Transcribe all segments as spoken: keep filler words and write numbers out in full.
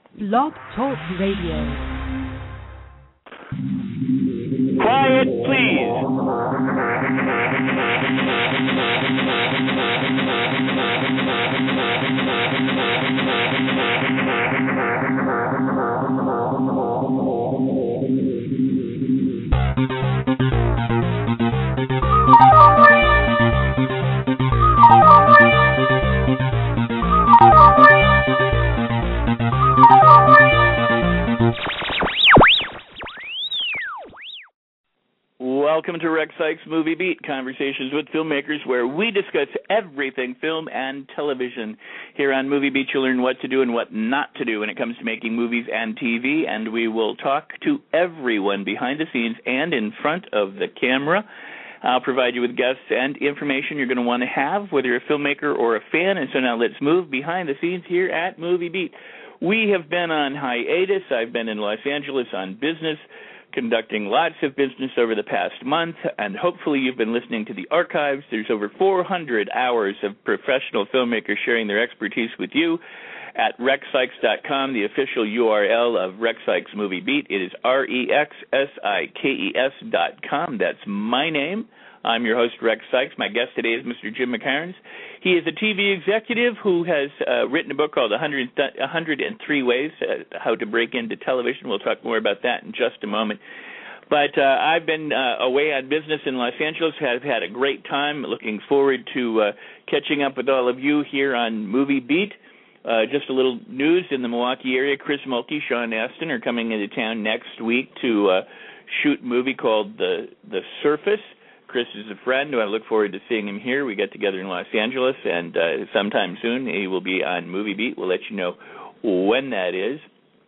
Blog Talk Radio. Quiet, please. Welcome to Rex Sikes Movie Beat, conversations with filmmakers where we discuss everything film and television. Here on Movie Beat, you'll learn what to do and what not to do when it comes to making movies and T V, and we will talk to everyone behind the scenes and in front of the camera. I'll provide you with guests and information you're going to want to have, whether you're a filmmaker or a fan. And so now let's move behind the scenes here at Movie Beat. We have been on hiatus. I've been in Los Angeles on business, conducting lots of business over the past month, and hopefully you've been listening to the archives. There's over four hundred hours of professional filmmakers sharing their expertise with you at rex sikes dot com, the official U R L of Rex Sikes Movie Beat. It is R E X S I K E S dot com. That's my name. I'm your host, Rex Sikes. My guest today is Mister Jim McCairns. He is a T V executive who has uh, written a book called one hundred three Ways uh, How to Break Into Television. We'll talk more about that in just a moment. But uh, I've been uh, away on business in Los Angeles. I've had a great time. Looking forward to uh, catching up with all of you here on Movie Beat. Uh, just a little news in the Milwaukee area. Chris Mulkey, Sean Astin are coming into town next week to uh, shoot a movie called The The Surface. Chris is a friend. I look forward to seeing him here. We get together in Los Angeles, and uh, sometime soon he will be on Movie Beat. We'll let you know when that is,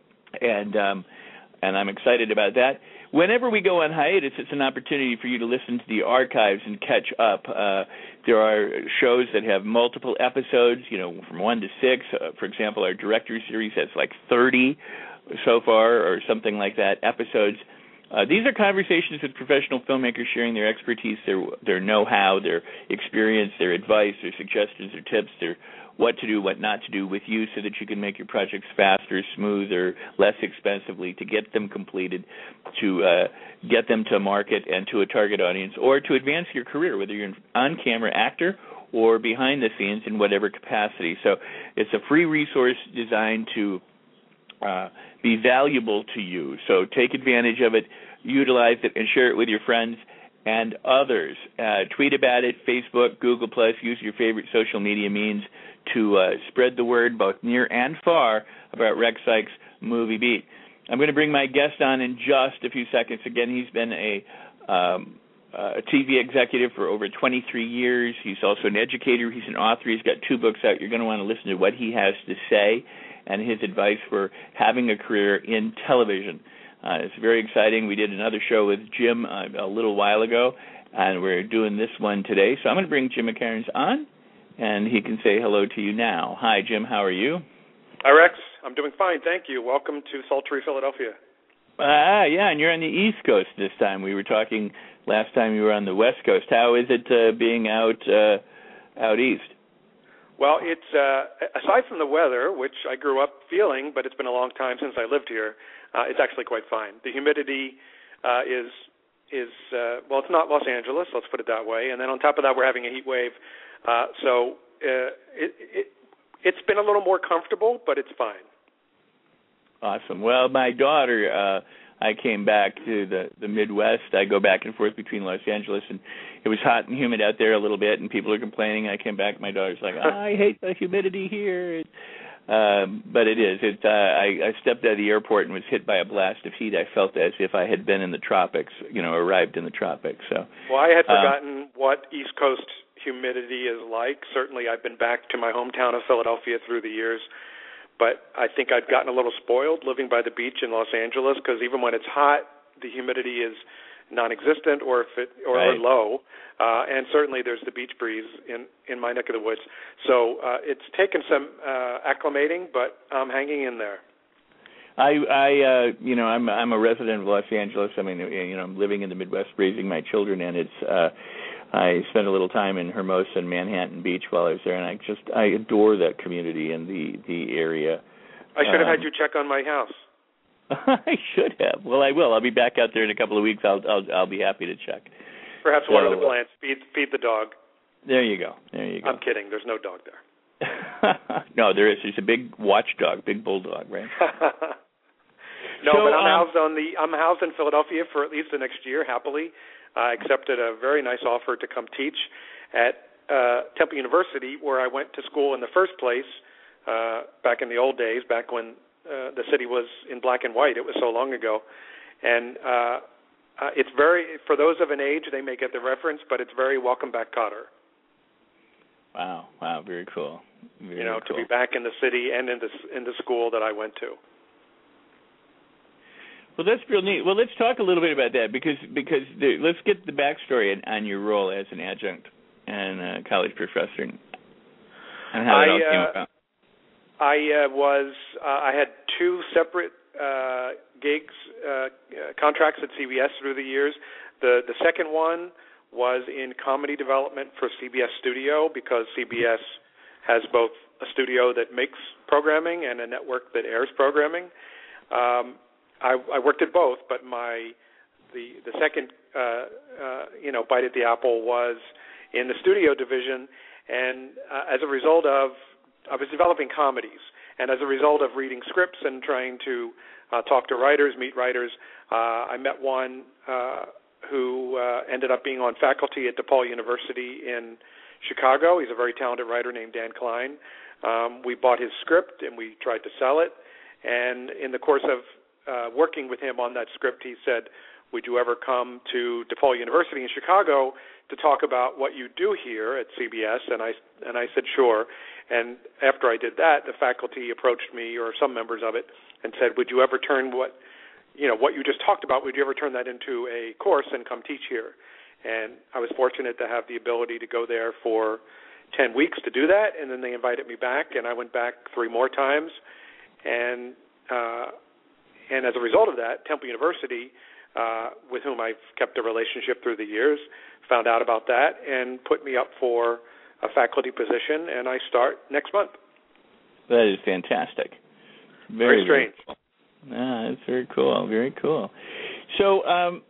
and um, and I'm excited about that. Whenever we go on hiatus, it's an opportunity for you to listen to the archives and catch up. Uh, there are shows that have multiple episodes, you know, from one to six. Uh, for example, our director series has like thirty so far, or something like that, episodes. Uh, these are conversations with professional filmmakers sharing their expertise, their their know-how, their experience, their advice, their suggestions, their tips, their what to do, what not to do with you so that you can make your projects faster, smoother, less expensively, to get them completed, to uh, get them to market and to a target audience, or to advance your career, whether you're an on-camera actor or behind the scenes in whatever capacity. So it's a free resource designed to Uh, be valuable to you. So take advantage of it, utilize it, and share it with your friends and others. Uh, tweet about it, Facebook, Google Plus, use your favorite social media means to uh, spread the word both near and far about Rex Sikes Movie Beat. I'm going to bring my guest on in just a few seconds. Again, he's been a, um, a T V executive for over twenty-three years. He's also an educator. He's an author. He's got two books out. You're going to want to listen to what he has to say and his advice for having a career in television. Uh, it's very exciting. We did another show with Jim uh, a little while ago, and we're doing this one today. So I'm going to bring Jim McCairns on, and he can say hello to you now. Hi, Jim. How are you? Hi, Rex. I'm doing fine. Thank you. Welcome to sultry Philadelphia. Ah, yeah, and you're on the East Coast this time. We were talking last time you were on the West Coast. How is it uh, being out uh, out east? Well, it's uh, aside from the weather, which I grew up feeling, but it's been a long time since I lived here, uh, it's actually quite fine. The humidity uh, is, is uh, well, it's not Los Angeles, let's put it that way. And then on top of that, we're having a heat wave. Uh, so uh, it, it, it's been a little more comfortable, but it's fine. Awesome. Well, my daughter, uh, I came back to the, the Midwest. I go back and forth between Los Angeles, and it was hot and humid out there a little bit, and people are complaining. I came back, my daughter's like, oh, I hate the humidity here. Um, but it is. It, uh, I, I stepped out of the airport and was hit by a blast of heat. I felt as if I had been in the tropics, you know, arrived in the tropics. So, well, I had forgotten um, what East Coast humidity is like. Certainly I've been back to my hometown of Philadelphia through the years. But I think I've gotten a little spoiled living by the beach in Los Angeles, because even when it's hot, the humidity is non-existent or if it, or, right. or low. Uh, and certainly there's the beach breeze in, in my neck of the woods. So uh, it's taken some uh, acclimating, but I'm hanging in there. I, I, uh, you know, I'm I'm a resident of Los Angeles. I mean, you know, I'm living in the Midwest, raising my children, and it's. Uh, I spent a little time in Hermosa and Manhattan Beach while I was there, and I just I adore that community and the the area. I should have um, had you check on my house. I should have. Well, I will. I'll be back out there in a couple of weeks. I'll I'll, I'll be happy to check. Perhaps so, one of the plants. Feed feed the dog. There you go. There you go. I'm kidding. There's no dog there. No, there is. There's a big watchdog, big bulldog, right? No, so, but I'm um, housed on the. I'm housed in Philadelphia for at least the next year. Happily, I accepted a very nice offer to come teach at uh, Temple University, where I went to school in the first place uh, back in the old days, back when uh, the city was in black and white. It was so long ago, and uh, uh, it's very for those of an age they may get the reference, but it's very welcome back, Cotter. Wow! Wow! Very cool. Very you know, cool. to be back in the city and in the in the school that I went to. Well, that's real neat. Well, let's talk a little bit about that because because the, let's get the backstory on, on your role as an adjunct and uh, college professor and how I, it all came uh, about. I uh, was uh, I had two separate uh, gigs uh, uh, contracts at C B S through the years. The the second one was in comedy development for C B S Studio because C B S has both a studio that makes programming and a network that airs programming. Um, I, I worked at both, but my the the second uh, uh, you know bite at the apple was in the studio division, and uh, as a result of I was developing comedies, and as a result of reading scripts and trying to uh, talk to writers, meet writers, uh, I met one uh, who uh, ended up being on faculty at DePaul University in Chicago. He's a very talented writer named Dan Klein. Um, we bought his script and we tried to sell it, and in the course of uh, working with him on that script, he said, would you ever come to DePaul University in Chicago to talk about what you do here at C B S? And I and I said, sure. And after I did that, the faculty approached me, or some members of it, and said, would you ever turn what, you know, what you just talked about, would you ever turn that into a course and come teach here? And I was fortunate to have the ability to go there for ten weeks to do that, and then they invited me back, and I went back three more times. And uh, and as a result of that, Temple University, uh, with whom I've kept a relationship through the years, found out about that and put me up for a faculty position, and I start next month. That is fantastic. Very, Very strange. Very cool. Ah, that's very cool. Very cool. So, um,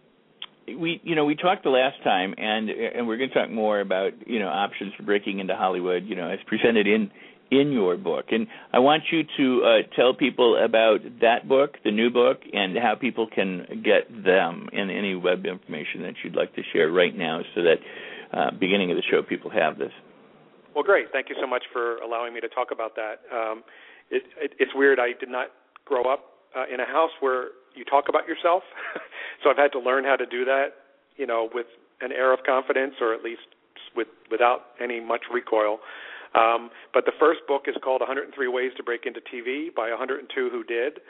we, you know, we talked the last time, and and we're going to talk more about, you know, options for breaking into Hollywood, you know, as presented in in your book. And I want you to uh, tell people about that book, the new book, and how people can get them and any web information that you'd like to share right now, so that uh, beginning of the show people have this. Well, great. Thank you so much for allowing me to talk about that. Um, it, it, it's weird. I did not grow up uh, in a house where you talk about yourself, so I've had to learn how to do that, you know, with an air of confidence, or at least with without any much recoil. Um, but the first book is called one hundred three Ways to Break into T V by one hundred two Who Did,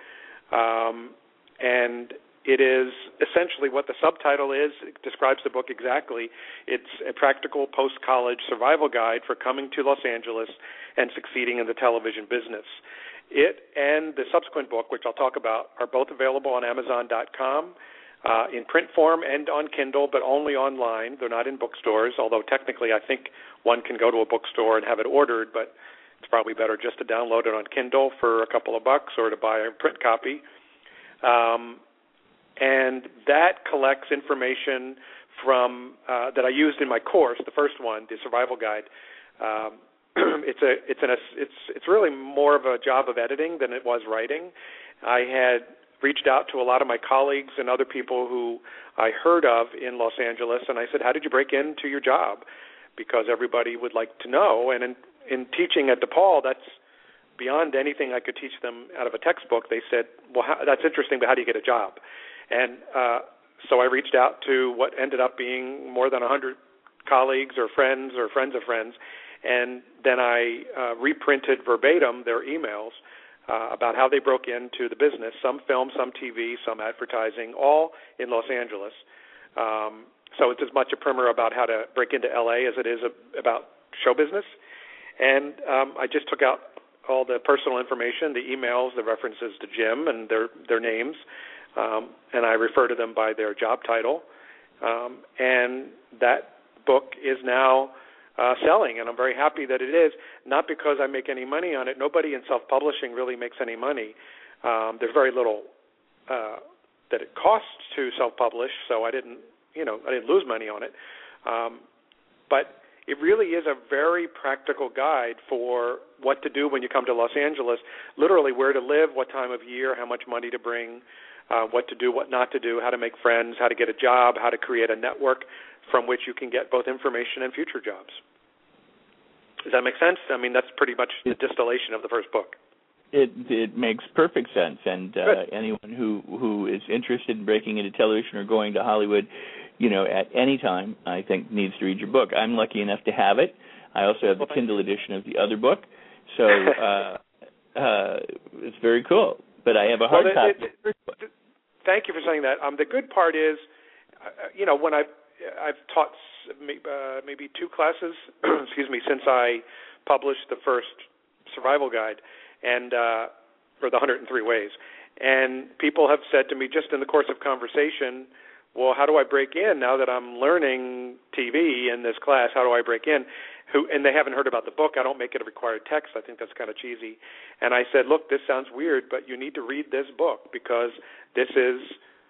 um, and it is essentially what the subtitle is. It describes the book exactly. It's a practical post-college survival guide for coming to Los Angeles and succeeding in the television business. It and the subsequent book, which I'll talk about, are both available on Amazon dot com uh, in print form and on Kindle, but only online. They're not in bookstores, although technically I think one can go to a bookstore and have it ordered, but it's probably better just to download it on Kindle for a couple of bucks or to buy a print copy. Um, and that collects information from uh, that I used in my course, the first one, the Survival Guide. Um, it's a it's an it's it's really more of a job of editing than it was writing. I had reached out to a lot of my colleagues and other people who I heard of in Los Angeles, and I said, how did you break into your job? Because everybody would like to know. And in, in teaching at DePaul, that's beyond anything I could teach them out of a textbook. They said, well, how, that's interesting, but how do you get a job? And uh, so I reached out to what ended up being more than one hundred colleagues or friends or friends of friends, and then I uh, reprinted verbatim their emails uh, about how they broke into the business, some film, some T V, some advertising, all in Los Angeles. Um, so it's as much a primer about how to break into L A as it is a, about show business. And um, I just took out all the personal information, the emails, the references to Jim and their, their names, um, and I refer to them by their job title. Um, and that book is now uh, selling, and I'm very happy that it is, not because I make any money on it. Nobody in self-publishing really makes any money. Um, there's very little uh, that it costs to self-publish, so I didn't, you know, I didn't lose money on it. Um, but it really is a very practical guide for what to do when you come to Los Angeles, literally where to live, what time of year, how much money to bring, uh, what to do, what not to do, how to make friends, how to get a job, how to create a network from which you can get both information and future jobs. Does that make sense? I mean, that's pretty much the distillation of the first book. It it makes perfect sense, and uh, anyone who, who is interested in breaking into television or going to Hollywood, you know, at any time, I think needs to read your book. I'm lucky enough to have it. I also have the Kindle edition of the other book, so uh, uh, it's very cool. But I have a hard well, copy. It, it, it, thank you for saying that. Um, the good part is, uh, you know, when I've I've taught uh, maybe two classes, excuse me, since I published the first survival guide, and uh, for the one hundred three ways. And people have said to me just in the course of conversation, well, how do I break in now that I'm learning T V in this class? How do I break in? Who, and they haven't heard about the book. I don't make it a required text. I think that's kind of cheesy. And I said, look, this sounds weird, but you need to read this book because this is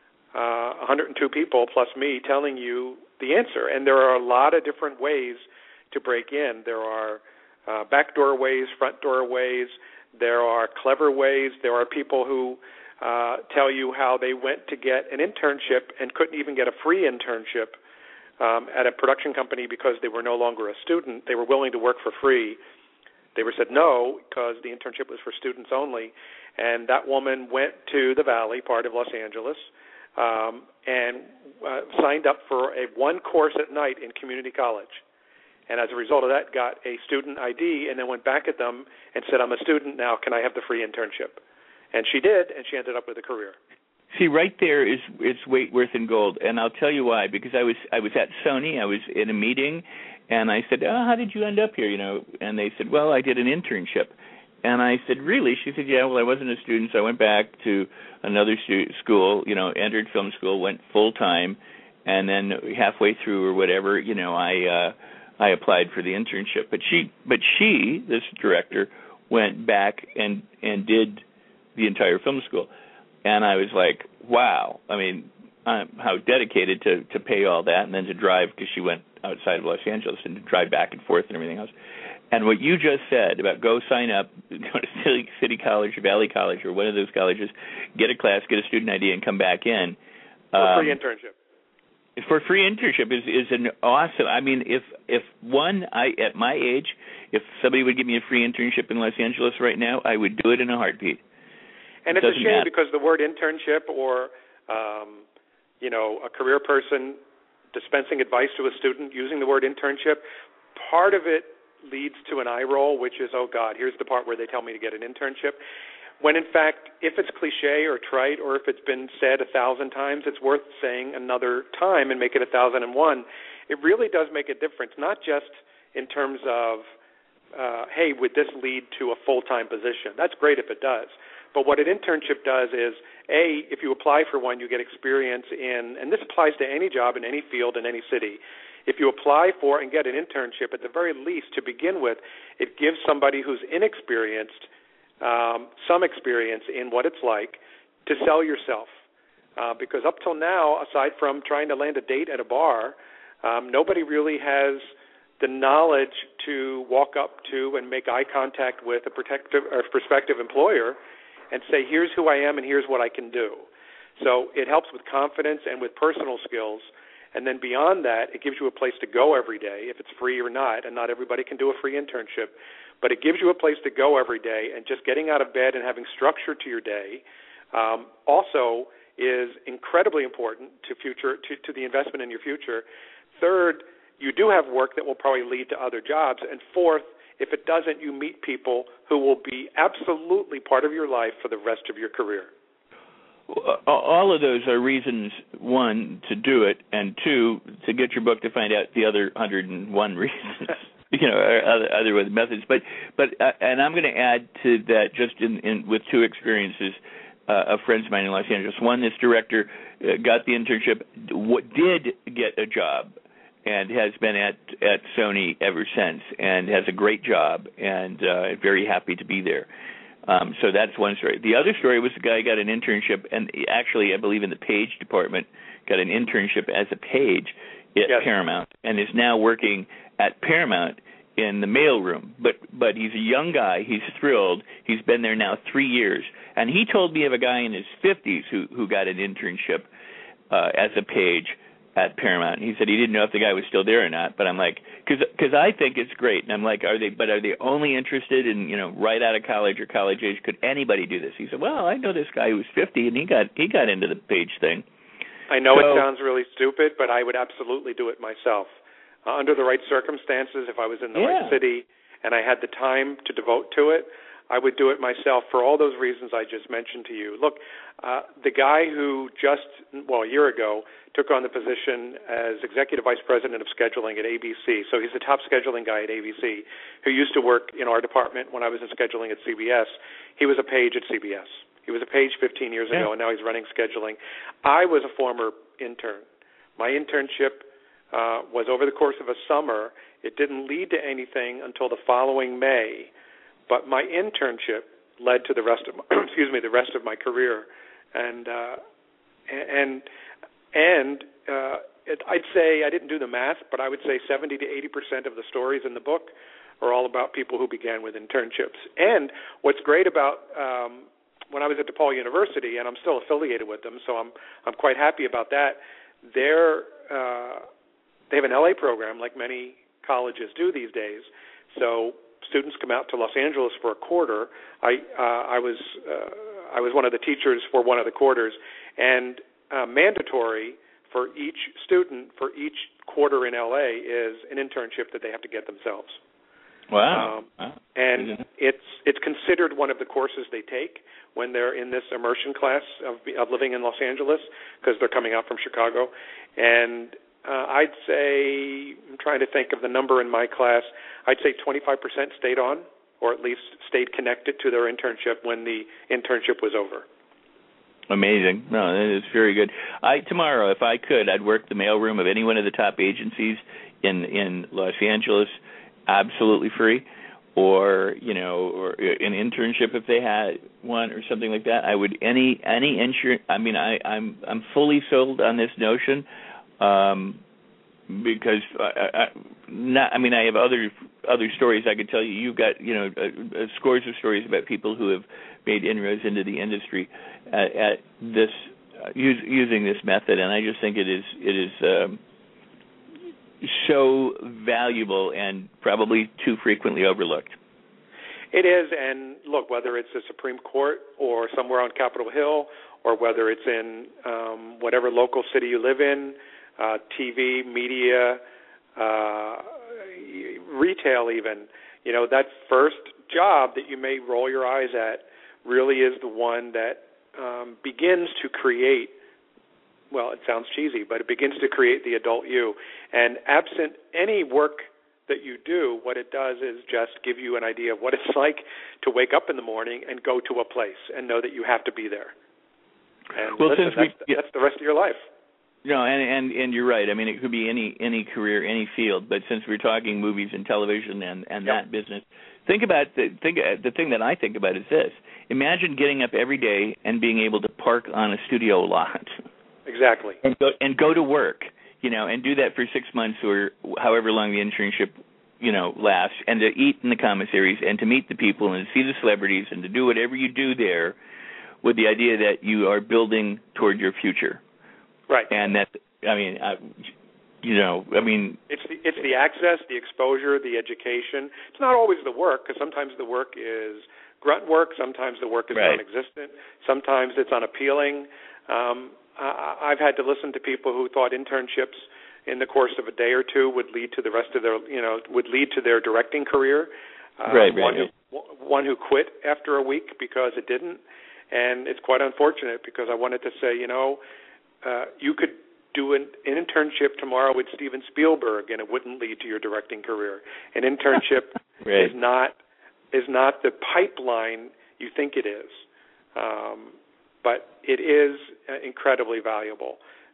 uh, one hundred two people plus me telling you the answer. And there are a lot of different ways to break in. There are uh, backdoor ways, front door ways. There are clever ways. There are people who uh, tell you how they went to get an internship and couldn't even get a free internship um, at a production company because they were no longer a student. They were willing to work for free. They were said no because the internship was for students only. And that woman went to the Valley, part of Los Angeles, um, and uh, signed up for a one course at night in community college. And as a result of that, got a student I D and then went back at them and said, I'm a student now. Can I have the free internship? And she did, and she ended up with a career. See, right there is it's weight worth in gold, and I'll tell you why. Because I was I was at Sony, I was in a meeting, and I said, oh, how did you end up here? You know, and they said, well, I did an internship. And I said, really? She said, yeah, well, I wasn't a student, so I went back to another stu- school, you know, entered film school, went full-time, and then halfway through or whatever, you know, I... Uh, I applied for the internship, but she, but she, this director, went back and and did the entire film school, and I was like, wow. I mean, um, how dedicated to to pay all that, and then to drive because she went outside of Los Angeles and to drive back and forth and everything else. And what you just said about go sign up, go to City, City College or Valley College or one of those colleges, get a class, get a student I D, and come back in. Um, free internship. For free internship is is an awesome. I mean, if if one I at my age, if somebody would give me a free internship in Los Angeles right now, I would do it in a heartbeat. And it it's a shame matter. Because the word internship or um, you know a career person dispensing advice to a student using the word internship, part of it leads to an eye roll, which is, oh God, here's the part where they tell me to get an internship. When, in fact, if it's cliche or trite or if it's been said a thousand times, it's worth saying another time and make it a thousand and one. It really does make a difference, not just in terms of, uh, hey, would this lead to a full-time position? That's great if it does. But what an internship does is, A, if you apply for one, you get experience in, and this applies to any job in any field in any city. If you apply for and get an internship, at the very least, to begin with, it gives somebody who's inexperienced Um, some experience in what it's like to sell yourself. Uh, because up till now, aside from trying to land a date at a bar, um, nobody really has the knowledge to walk up to and make eye contact with a protective or prospective employer and say, here's who I am and here's what I can do. So it helps with confidence and with personal skills. And then beyond that, it gives you a place to go every day, if it's free or not, and not everybody can do a free internship. But it gives you a place to go every day, and just getting out of bed and having structure to your day um, also is incredibly important to future to, to the investment in your future. Third, you do have work that will probably lead to other jobs. And fourth, if it doesn't, you meet people who will be absolutely part of your life for the rest of your career. All of those are reasons, one, to do it, and two, to get your book to find out the other one hundred one reasons. You know, other, other methods, but but uh, and I'm going to add to that just in, in with two experiences uh, of friends of mine in Los Angeles. One, this director uh, got the internship, what did get a job and has been at at Sony ever since, and has a great job, and uh, very happy to be there. Um, so that's one story. The other story was the guy got an internship, and actually, I believe in the page department, got an internship as a page at yes. Paramount, and is now working at Paramount in the mailroom. But but he's a young guy. He's thrilled. He's been there now three years, and he told me of a guy in his fifties who who got an internship uh, as a page at Paramount. He said he didn't know if the guy was still there or not, but I'm like, because I think it's great, and I'm like, are they? But are they only interested in, you know, right out of college or college age? Could anybody do this? He said, well, I know this guy who was fifty, and he got he got into the page thing. I know so, it sounds really stupid, but I would absolutely do it myself. Uh, under the right circumstances, if I was in the yeah. right city and I had the time to devote to it, I would do it myself for all those reasons I just mentioned to you. Look, uh, the guy who just, well, a year ago, took on the position as Executive Vice President of Scheduling at A B C, so he's the top scheduling guy at A B C, who used to work in our department when I was in scheduling at C B S. He was a page at C B S. He was a page fifteen years yeah. ago, and now he's running scheduling. I was a former intern. My internship uh, was over the course of a summer. It didn't lead to anything until the following May. But my internship led to the rest of my, excuse me, the rest of my career, and uh, and and uh, it, I'd say I didn't do the math, but I would say seventy to eighty percent of the stories in the book are all about people who began with internships. And what's great about um, when I was at DePaul University, and I'm still affiliated with them, so I'm I'm quite happy about that. They're uh, they have an L A program like many colleges do these days, so students come out to Los Angeles for a quarter. I uh, I was uh, I was one of the teachers for one of the quarters, and uh, mandatory for each student for each quarter in L A is an internship that they have to get themselves. Wow! Um, wow. And Mm-hmm. it's it's considered one of the courses they take when they're in this immersion class of of living in Los Angeles, because they're coming out from Chicago, and Uh, I'd say, I'm trying to think of the number in my class, I'd say twenty-five percent stayed on, or at least stayed connected to their internship when the internship was over. Amazing. No, that is very good. I tomorrow, if I could, I'd work the mailroom of any one of the top agencies in in Los Angeles, absolutely free, or you know, or an internship if they had one or something like that. I would any any insurance. I mean, I, I'm I'm fully sold on this notion. Um, because I, I, not, I mean, I have other other stories I could tell you. You've got, you know, uh, uh, scores of stories about people who have made inroads into the industry at, at this uh, use, using this method, and I just think it is it is um, so valuable and probably too frequently overlooked. It is, and look, whether it's the Supreme Court or somewhere on Capitol Hill, or whether it's in um, whatever local city you live in. Uh, T V, media, uh, retail even, you know, that first job that you may roll your eyes at really is the one that um, begins to create, well, it sounds cheesy, but it begins to create the adult you. And absent any work that you do, what it does is just give you an idea of what it's like to wake up in the morning and go to a place and know that you have to be there. And well, listen, since that's, we, yeah. that's the rest of your life. No, and, and and you're right. I mean, it could be any any career, any field. But since we're talking movies and television and, and yep. that business, think about the think the thing that I think about is this: imagine getting up every day and being able to park on a studio lot. Exactly. And go and go to work, you know, and do that for six months or however long the internship, you know, lasts, and to eat in the commissaries and to meet the people and to see the celebrities and to do whatever you do there, with the idea that you are building toward your future. Right. And that, I mean, I, you know, I mean. It's the, it's the access, the exposure, the education. It's not always the work, because sometimes the work is grunt work. Sometimes the work is right. non-existent. Sometimes it's unappealing. Um, I, I've had to listen to people who thought internships in the course of a day or two would lead to the rest of their, you know, would lead to their directing career. Uh, right, right. One who, one who quit after a week because it didn't. And it's quite unfortunate, because I wanted to say, you know, Uh, you could do an, an internship tomorrow with Steven Spielberg, and it wouldn't lead to your directing career. An internship right. is not is not the pipeline you think it is, um, but it is uh, incredibly valuable.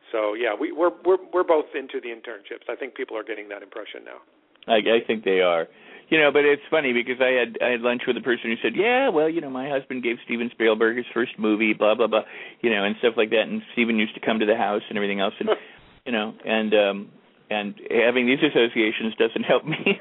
So yeah, we, we're we're we're both into the internships. I think people are getting that impression now. I, I think they are. You know, but it's funny because I had I had lunch with a person who said, yeah, well, you know, my husband gave Steven Spielberg his first movie, blah blah blah, you know, and stuff like that. And Steven used to come to the house and everything else, and you know, and um, and having these associations doesn't help me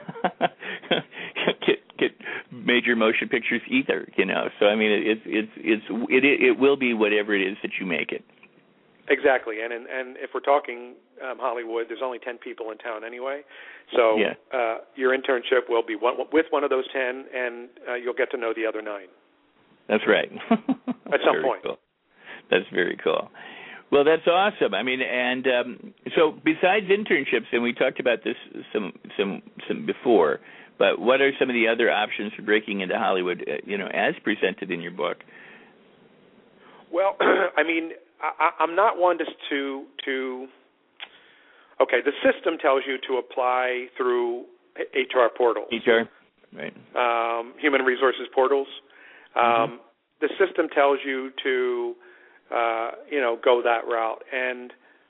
get get major motion pictures either, you know. So I mean, it's it's it's it it, it will be whatever it is that you make it. Exactly, and and, and if we're talking um, Hollywood, there's only ten people in town anyway, so yeah. uh, your internship will be one, with one of those ten, and uh, you'll get to know the other nine. That's right. At some point. Cool. That's very cool. Well, that's awesome. I mean, and um, so besides internships, and we talked about this some some some before, but what are some of the other options for breaking into Hollywood? Uh, you know, as presented in your book. Well, I mean. I, I'm not one to, to to okay. The system tells you to apply through H R portals, H R, right? Um, human resources portals. Um, mm-hmm. The system tells you to uh, you know go that route, and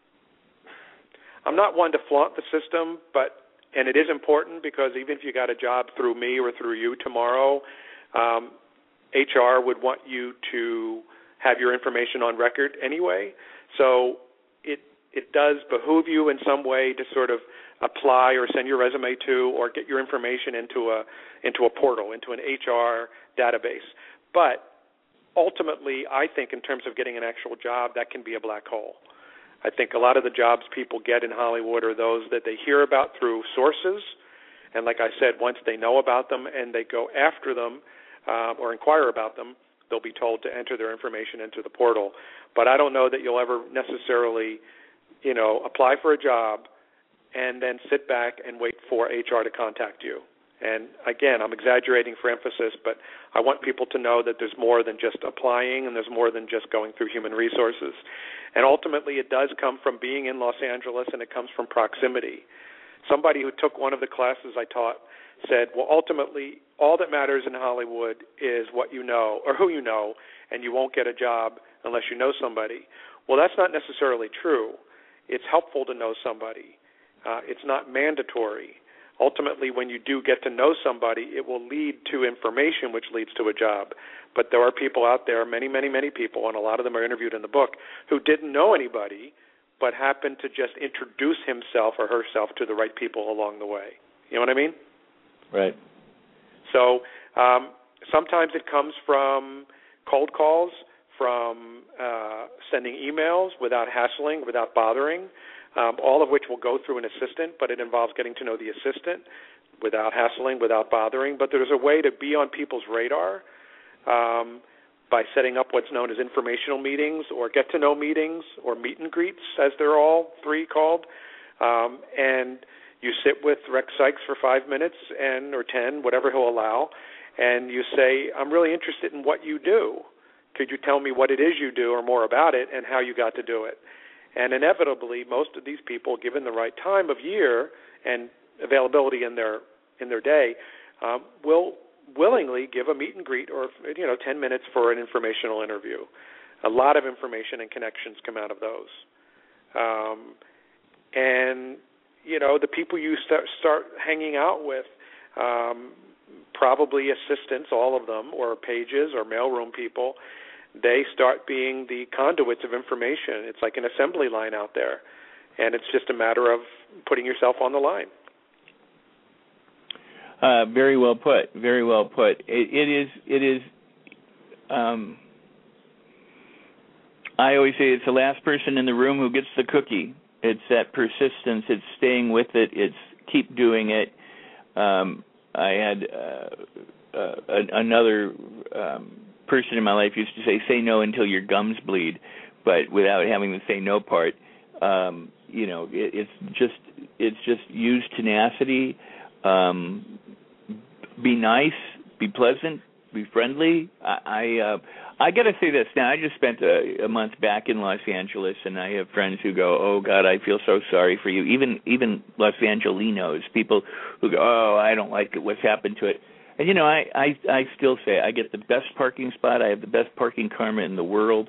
I'm not one to flaunt the system, but and it is important because even if you got a job through me or through you tomorrow, um, H R would want you to have your information on record anyway. So it it does behoove you in some way to sort of apply or send your resume to or get your information into a into a portal, into an H R database. But ultimately, I think in terms of getting an actual job, that can be a black hole. I think a lot of the jobs people get in Hollywood are those that they hear about through sources. And like I said, once they know about them and they go after them uh, or inquire about them, they'll be told to enter their information into the portal. But I don't know that you'll ever necessarily, you know, apply for a job and then sit back and wait for H R to contact you. And again, I'm exaggerating for emphasis, but I want people to know that there's more than just applying and there's more than just going through human resources. And ultimately, it does come from being in Los Angeles, and it comes from proximity. Somebody who took one of the classes I taught said, well, ultimately, all that matters in Hollywood is what you know or who you know, and you won't get a job unless you know somebody. Well, that's not necessarily true. It's helpful to know somebody. Uh, it's not mandatory. Ultimately, when you do get to know somebody, it will lead to information, which leads to a job. But there are people out there, many, many, many people, and a lot of them are interviewed in the book, who didn't know anybody but happened to just introduce himself or herself to the right people along the way. You know what I mean? Right. So um, sometimes it comes from cold calls, from uh, sending emails without hassling, without bothering, um, all of which will go through an assistant, but it involves getting to know the assistant without hassling, without bothering. But there's a way to be on people's radar um, by setting up what's known as informational meetings or get-to-know meetings or meet and greets, as they're all three called, um, and you sit with Rex Sykes for five minutes and or ten, whatever he'll allow, and you say, I'm really interested in what you do. Could you tell me what it is you do or more about it and how you got to do it? And inevitably, most of these people, given the right time of year and availability in their in their day, um, will willingly give a meet and greet or you know ten minutes for an informational interview. A lot of information and connections come out of those. Um, and you know, the people you start, start hanging out with, um, probably assistants, all of them, or pages or mailroom people, they start being the conduits of information. It's like an assembly line out there, and it's just a matter of putting yourself on the line. Uh, very well put. Very well put. It, it is. It is. Um, I always say it's the last person in the room who gets the cookie. It's that persistence. It's staying with it. It's keep doing it. Um, I had uh, uh, another um, person in my life used to say, "Say no until your gums bleed," but without having the say no part. Um, you know, it, it's just it's just use tenacity. Um, be nice. Be pleasant. Be friendly. I. I uh, I got to say this. Now, I just spent a, a month back in Los Angeles, and I have friends who go, oh, God, I feel so sorry for you. Even even Los Angelinos, people who go, oh, I don't like it, what's happened to it. And, you know, I, I, I still say I get the best parking spot. I have the best parking karma in the world.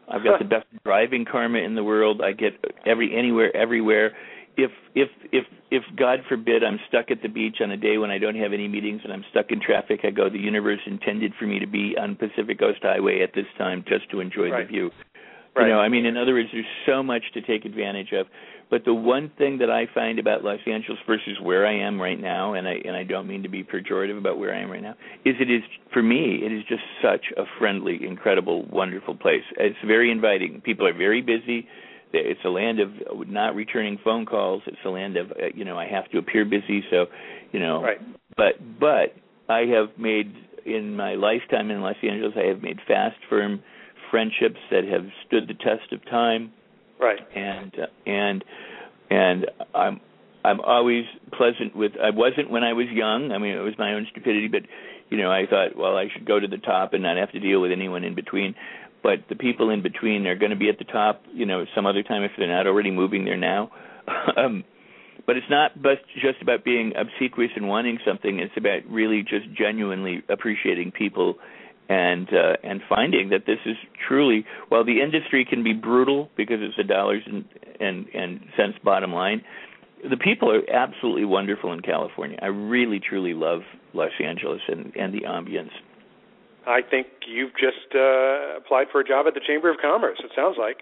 I've got the best driving karma in the world. I get every anywhere, everywhere. If if if if God forbid I'm stuck at the beach on a day when I don't have any meetings and I'm stuck in traffic, I go, the universe intended for me to be on Pacific Coast Highway at this time just to enjoy right. the view. Right. You know, I mean, in other words, there's so much to take advantage of. But the one thing that I find about Los Angeles versus where I am right now, and I and I don't mean to be pejorative about where I am right now, is it is, for me, it is just such a friendly, incredible, wonderful place. It's very inviting. People are very busy. It's a land of not returning phone calls. It's a land of, you know, I have to appear busy. So, you know, right. but but I have made, in my lifetime in Los Angeles, I have made fast, firm friendships that have stood the test of time. Right. And uh, and and I'm I'm always pleasant with. I wasn't when I was young. I mean, it was my own stupidity, but you know, I thought, well, I should go to the top and not have to deal with anyone in between. But the people in between are going to be at the top, you know, some other time if they're not already moving there now. um, but it's not but just about being obsequious and wanting something. It's about really just genuinely appreciating people and uh, and finding that this is truly, while the industry can be brutal because it's a dollars and, and, and cents bottom line, the people are absolutely wonderful in California. I really, truly love Los Angeles and, and the ambience. I think you've just uh, applied for a job at the Chamber of Commerce, it sounds like.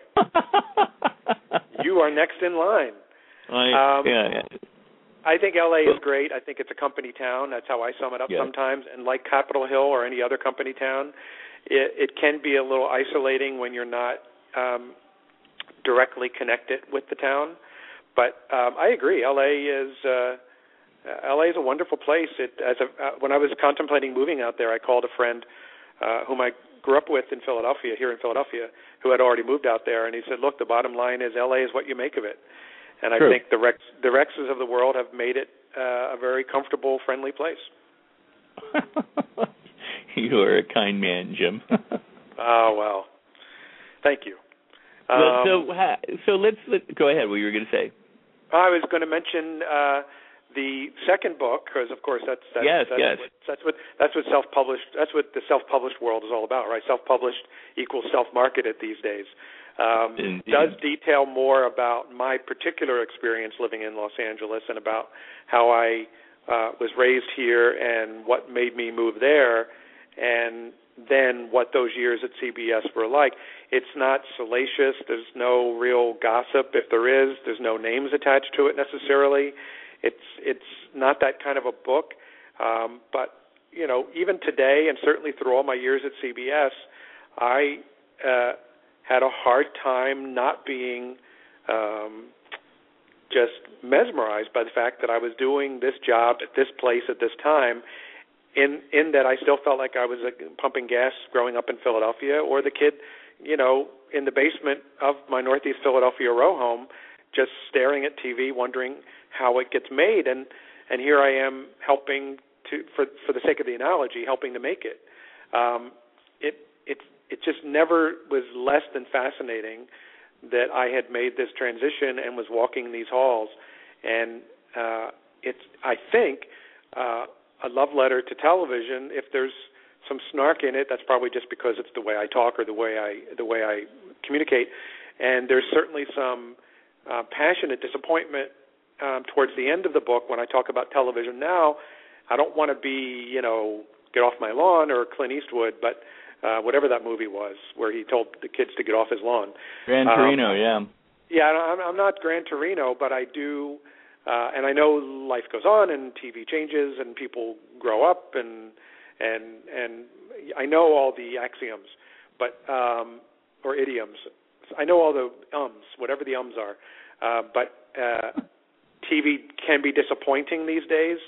You are next in line. I, um, yeah, yeah. I think L A is great. I think it's a company town. That's how I sum it up yeah. sometimes. And like Capitol Hill or any other company town, it, it can be a little isolating when you're not um, directly connected with the town. But um, I agree. L A is uh, L A is a wonderful place. It, as a, uh, when I was contemplating moving out there, I called a friend uh, whom I grew up with in Philadelphia, here in Philadelphia, who had already moved out there, and he said, "Look, the bottom line is L A is what you make of it." And I True. think the Rex, the Rexes of the world have made it uh, a very comfortable, friendly place. You are a kind man, Jim. Oh, well, thank you. Well, Um, so, so let's let, go ahead. What you were going to say? I was going to mention uh, the second book, because of course that's that's yes, that's, yes. What, that's what that's what self-published that's what the self-published world is all about, right? Self-published equals self-marketed these days. Um, does detail more about my particular experience living in Los Angeles and about how I uh, was raised here and what made me move there, and then what those years at C B S were like. It's not salacious. There's no real gossip. If there is, there's no names attached to it necessarily. It's it's not that kind of a book. Um, but, you know, even today and certainly through all my years at C B S, I uh, had a hard time not being um, just mesmerized by the fact that I was doing this job at this place at this time, in in that I still felt like I was uh, pumping gas growing up in Philadelphia, or the kid, you know, in the basement of my Northeast Philadelphia row home, just staring at T V, wondering how it gets made. And, and here I am helping to, for for the sake of the analogy, helping to make it. Um, it it it just never was less than fascinating that I had made this transition and was walking these halls. And uh, it's, I think, uh, a love letter to television. If there's some snark in it, that's probably just because it's the way I talk or the way I the way I communicate. And there's certainly some uh, passionate disappointment um, towards the end of the book when I talk about television now. I don't want to be, you know, Get Off My Lawn or Clint Eastwood, but uh, whatever that movie was where he told the kids to get off his lawn. Gran Torino, um, yeah. Yeah, I'm, I'm not Gran Torino, but I do, uh, and I know life goes on and T V changes and people grow up and and and I know all the axioms, but um, or idioms. I know all the ums, whatever the ums are. Uh, but uh, T V can be disappointing these days,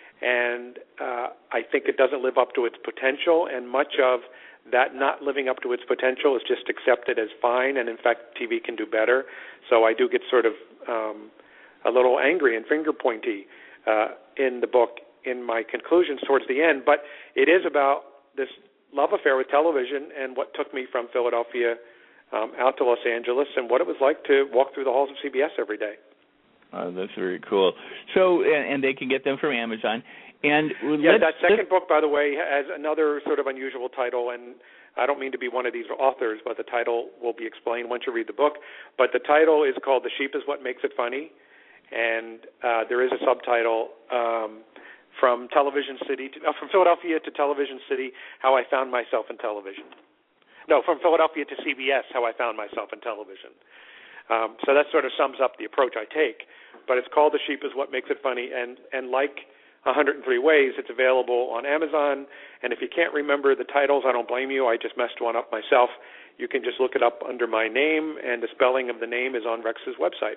and uh, I think it doesn't live up to its potential, and much of that not living up to its potential is just accepted as fine, and in fact T V can do better. So I do get sort of um, a little angry and finger pointy uh, in the book in my conclusions towards the end, but it is about this love affair with television and what took me from Philadelphia um, out to Los Angeles and what it was like to walk through the halls of C B S every day. Oh, that's very cool. So, and, and they can get them from Amazon. And yeah, that second book, by the way, has another sort of unusual title, and I don't mean to be one of these authors, but the title will be explained once you read the book. But the title is called "The Sheep is What Makes It Funny," and uh, there is a subtitle um, from Television City, to, uh, from Philadelphia to Television City: How I Found Myself in Television. No, from Philadelphia to C B S: How I Found Myself in Television. Um, so that sort of sums up the approach I take. But it's called "The Sheep is What Makes It Funny," and and like one hundred three Ways, it's available on Amazon, and if you can't remember the titles, I don't blame you. I just messed one up myself. You can just look it up under my name, and the spelling of the name is on Rex's website.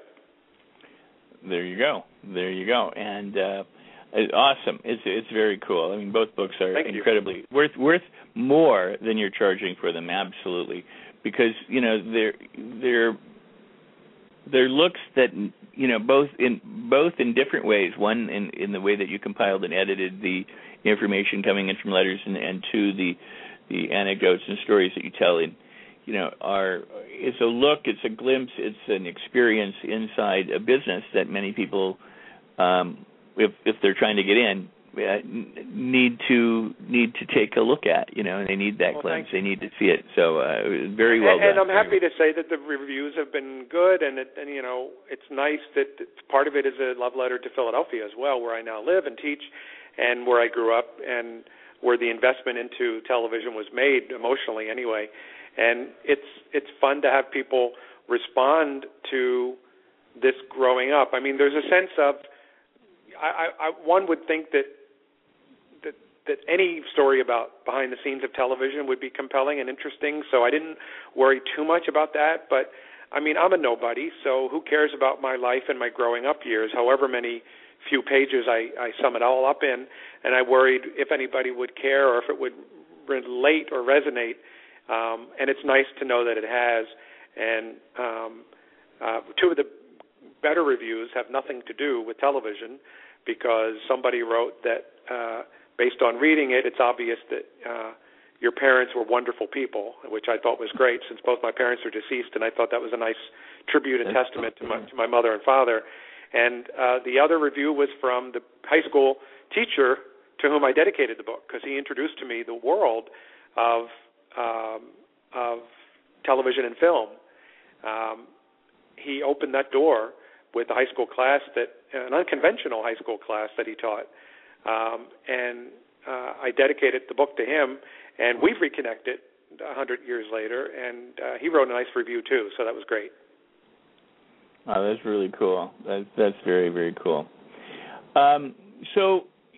There you go. There you go. And uh, it's awesome. It's it's very cool. I mean, both books are Thank incredibly you. worth worth more than you're charging for them. Absolutely, because you know they're they're they're looks that, you know, both in both in different ways. One, in, in the way that you compiled and edited the information coming in from letters, and, and two, the the anecdotes and stories that you tell in, you know, are it's a look, it's a glimpse, it's an experience inside a business that many people, um, if if they're trying to get in, uh, need to need to take a look at, you know, and they need that well, glimpse, they need to see it. So uh, very well and, done. And I'm happy to say that the reviews have been good, and, it, and you know, it's nice that part of it is a love letter to Philadelphia as well, where I now live and teach, and where I grew up, and where the investment into television was made emotionally anyway. And it's it's fun to have people respond to this growing up. I mean, there's a sense of, I, I, one would think that that that any story about behind the scenes of television would be compelling and interesting, so I didn't worry too much about that. But, I mean, I'm a nobody, so who cares about my life and my growing up years, however many few pages I, I sum it all up in, and I worried if anybody would care or if it would relate or resonate, um, and it's nice to know that it has. And um, uh, two of the better reviews have nothing to do with television, because somebody wrote that uh, based on reading it, it's obvious that uh, your parents were wonderful people, which I thought was great, since both my parents are deceased, and I thought that was a nice tribute and That's testament to my, to my mother and father. And uh, the other review was from the high school teacher to whom I dedicated the book, because he introduced to me the world of um, of television and film. Um, he opened that door with a high school class, that an unconventional high school class that he taught, um, and uh, I dedicated the book to him, and we've reconnected a hundred years later, and uh, he wrote a nice review too, so that was great. Oh, that's really cool. That's that's very, very cool. Um, so,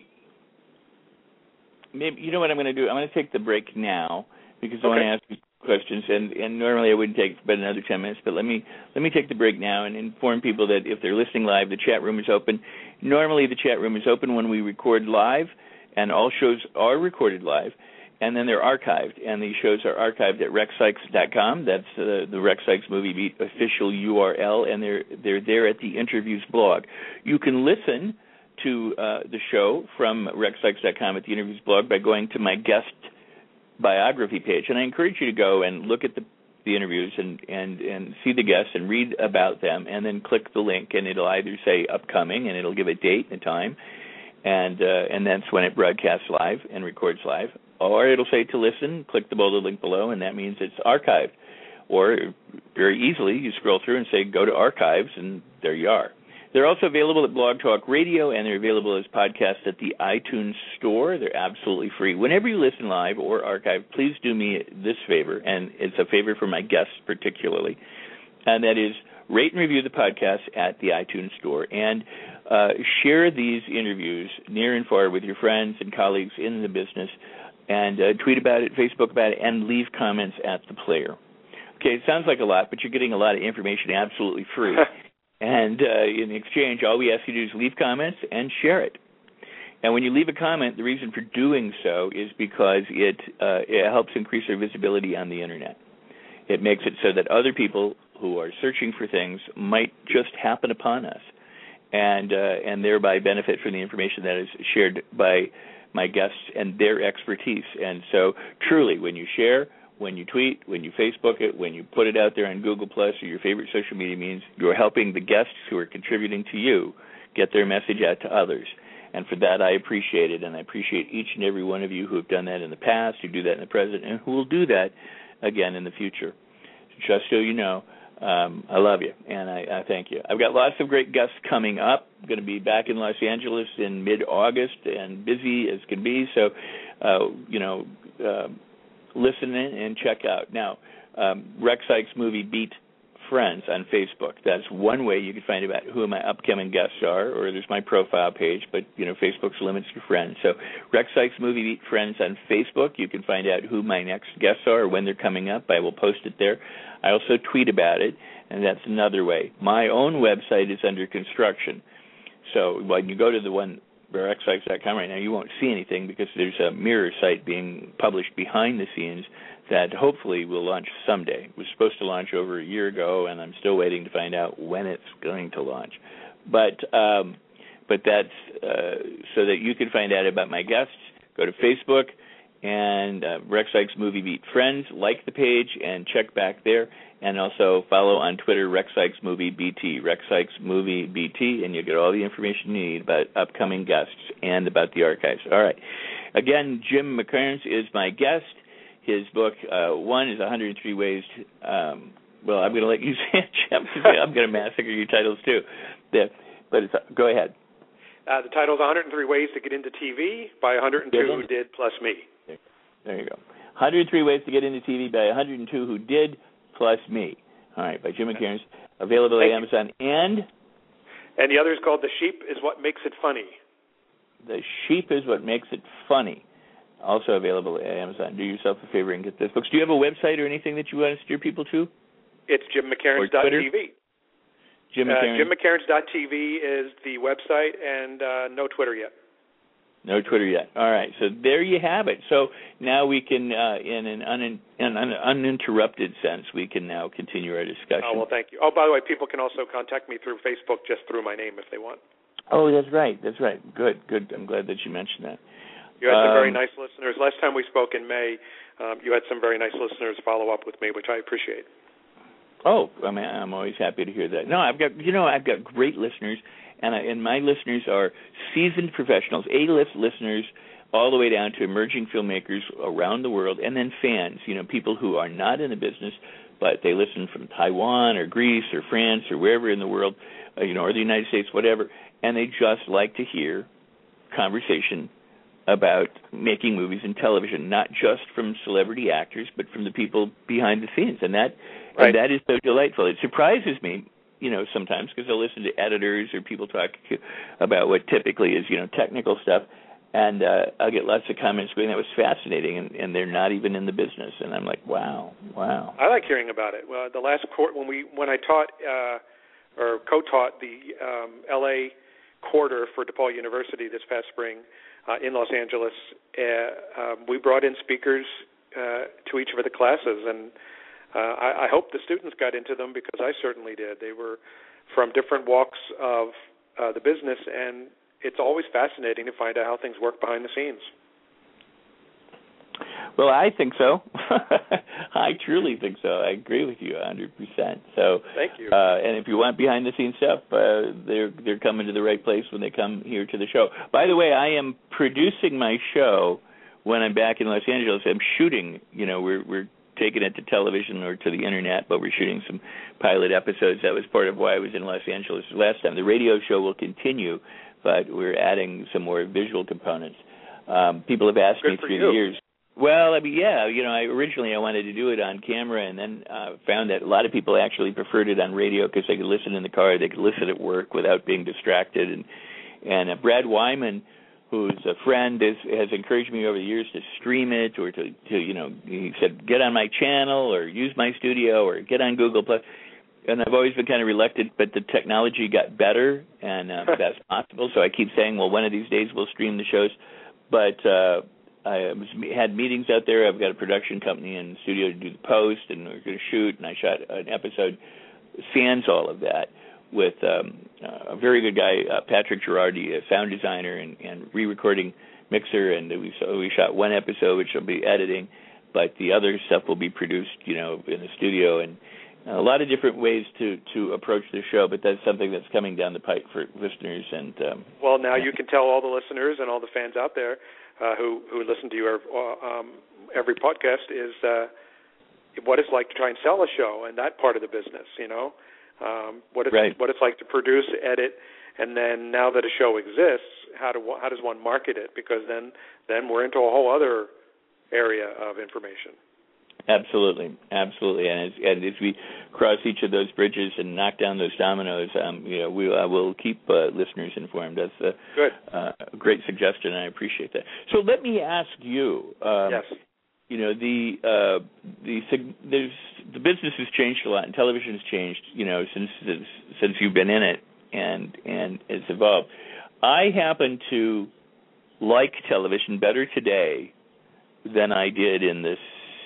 maybe you know what I'm going to do? I'm going to take the break now, because I okay. want to ask you questions, and, and normally I wouldn't take but another ten minutes, but let me let me take the break now and inform people that if they're listening live, the chat room is open. Normally the chat room is open when we record live, and all shows are recorded live, and then they're archived, and these shows are archived at rex sikes dot com. That's uh, the Rex Sikes Movie Beat official U R L, and they're they're there at the interviews blog. You can listen to uh, the show from rex sikes dot com at the interviews blog by going to my guest biography page, and I encourage you to go and look at the, the interviews and, and, and see the guests and read about them, and then click the link, and it'll either say upcoming, and it'll give a date and time, and uh, and that's when it broadcasts live and records live, or it'll say to listen, click the bolded link below, and that means it's archived. Or very easily, you scroll through and say go to archives, and there you are. They're also available at Blog Talk Radio, and they're available as podcasts at the iTunes Store. They're absolutely free. Whenever you listen live or archive, please do me this favor, and it's a favor for my guests particularly, and that is rate and review the podcast at the iTunes Store, and uh, share these interviews near and far with your friends and colleagues in the business, and uh, tweet about it, Facebook about it, and leave comments at the player. Okay, it sounds like a lot, but you're getting a lot of information absolutely free. And uh, in exchange, all we ask you to do is leave comments and share it. And when you leave a comment, the reason for doing so is because it, uh, it helps increase our visibility on the Internet. It makes it so that other people who are searching for things might just happen upon us, and uh, and thereby benefit from the information that is shared by my guests and their expertise. And so truly, when you share, when you tweet, when you Facebook it, when you put it out there on Google Plus or your favorite social media means, you're helping the guests who are contributing to you get their message out to others. And for that, I appreciate it, and I appreciate each and every one of you who have done that in the past, who do that in the present, and who will do that again in the future. Just so you know, um, I love you, and I, I thank you. I've got lots of great guests coming up. I'm going to be back in Los Angeles in mid-August and busy as can be, so, uh, you know, uh, listen in and check out. Now, um, Rex Sikes Movie Beat Friends on Facebook. That's one way you can find out who my upcoming guests are, or there's my profile page, but, you know, Facebook's limits to friends. So Rex Sikes Movie Beat Friends on Facebook. You can find out who my next guests are or when they're coming up. I will post it there. I also tweet about it, and that's another way. My own website is under construction. So when you go to the one, rex sikes dot com right now, you won't see anything because there's a mirror site being published behind the scenes that hopefully will launch someday. It was supposed to launch over a year ago, and I'm still waiting to find out when it's going to launch. But um, but that's uh, so that you can find out about my guests. Go to Facebook and uh, Rex Sikes Movie Beat Friends, like the page, and check back there. And also follow on Twitter, Rex Sikes Movie B T, Rex Sikes Movie B T, and you'll get all the information you need about upcoming guests and about the archives. All right. Again, Jim McKearns is my guest. His book, uh, one is one hundred three Ways to, um, well, I'm going to let you say it, Jim, because I'm going to massacre your titles too. The, but it's, go ahead. Uh, the title is one hundred three Ways to Get into T V by one hundred two Who Did plus me. There you go. one hundred three Ways to Get into T V by one hundred two Who Did plus me. All right, by Jim McKearns. Available at Amazon. And? And the other is called The Sheep is What Makes It Funny. The Sheep is What Makes It Funny. Also available at Amazon. Do yourself a favor and get this books. Do you have a website or anything that you want to steer people to? It's jim mccairns dot t v. Jim McCairns. Uh, jim mccairns dot t v is the website, and uh, no Twitter yet. No Twitter yet. All right. So there you have it. So now we can, uh, in an un- in an uninterrupted sense, we can now continue our discussion. Oh, well, thank you. Oh, by the way, people can also contact me through Facebook just through my name if they want. Oh, that's right. That's right. Good, good. I'm glad that you mentioned that. You had some um, very nice listeners. Last time we spoke in May, um, you had some very nice listeners follow up with me, which I appreciate. Oh, I mean, I'm always happy to hear that. No, I've got, you know, I've got great listeners, and I, and my listeners are seasoned professionals, A-list listeners, all the way down to emerging filmmakers around the world, and then fans, you know, people who are not in the business, but they listen from Taiwan or Greece or France or wherever in the world, uh, you know, or the United States, whatever, and they just like to hear conversation about making movies and television, not just from celebrity actors, but from the people behind the scenes. And that right. and that is so delightful. It surprises me, you know, sometimes because I'll listen to editors or people talk about what typically is, you know, technical stuff, and uh, I'll get lots of comments going, that was fascinating, and, and they're not even in the business. And I'm like, wow, wow. I like hearing about it. Well, the last court, when we when I taught uh, or co-taught the um, L A quarter for DePaul University this past spring, Uh, in Los Angeles, uh, um, we brought in speakers uh, to each of the classes, and uh, I, I hope the students got into them because I certainly did. They were from different walks of uh, the business, and it's always fascinating to find out how things work behind the scenes. Well, I think so. I truly think so. I agree with you one hundred percent. So, thank you. Uh, and if you want behind-the-scenes stuff, uh, they're they're coming to the right place when they come here to the show. By the way, I am producing my show when I'm back in Los Angeles. I'm shooting. You know, we're we're taking it to television or to the internet, but we're shooting some pilot episodes. That was part of why I was in Los Angeles last time. The radio show will continue, but we're adding some more visual components. Um, people have asked Good me through you. the years. Well, I mean, yeah, you know, I originally I wanted to do it on camera, and then uh, found that a lot of people actually preferred it on radio because they could listen in the car, they could listen at work without being distracted. And and uh, Brad Wyman, who's a friend, is, has encouraged me over the years to stream it or to, to, you know, he said, get on my channel or use my studio or get on Google Plus. And I've always been kind of reluctant, but the technology got better, and uh, that's possible. So I keep saying, well, one of these days we'll stream the shows. But uh, I was, had meetings out there. I've got a production company in the studio to do the post, and we're going to shoot, and I shot an episode sans all of that with um, a very good guy, uh, Patrick Girardi, a sound designer and, and re-recording mixer, and we, so we shot one episode, which will be editing, but the other stuff will be produced, you know, in the studio, and a lot of different ways to, to approach the show, but that's something that's coming down the pipe for listeners. And um, well, now you can tell all the listeners and all the fans out there uh, who who listen to your um, every podcast is uh, what it's like to try and sell a show and that part of the business. You know, um, what it's right. what it's like to produce, edit, and then now that a show exists, how do how does one market it? Because then then we're into a whole other area of information. Absolutely, absolutely, and as, and as we cross each of those bridges and knock down those dominoes, um, you know, we uh, will keep uh, listeners informed. That's a, Good. Uh, a great suggestion, and I appreciate that. So let me ask you. Um, yes. You know, the uh, the there's the business has changed a lot, and television has changed. You know, since since you've been in it, and and it's evolved. I happen to like television better today than I did in this.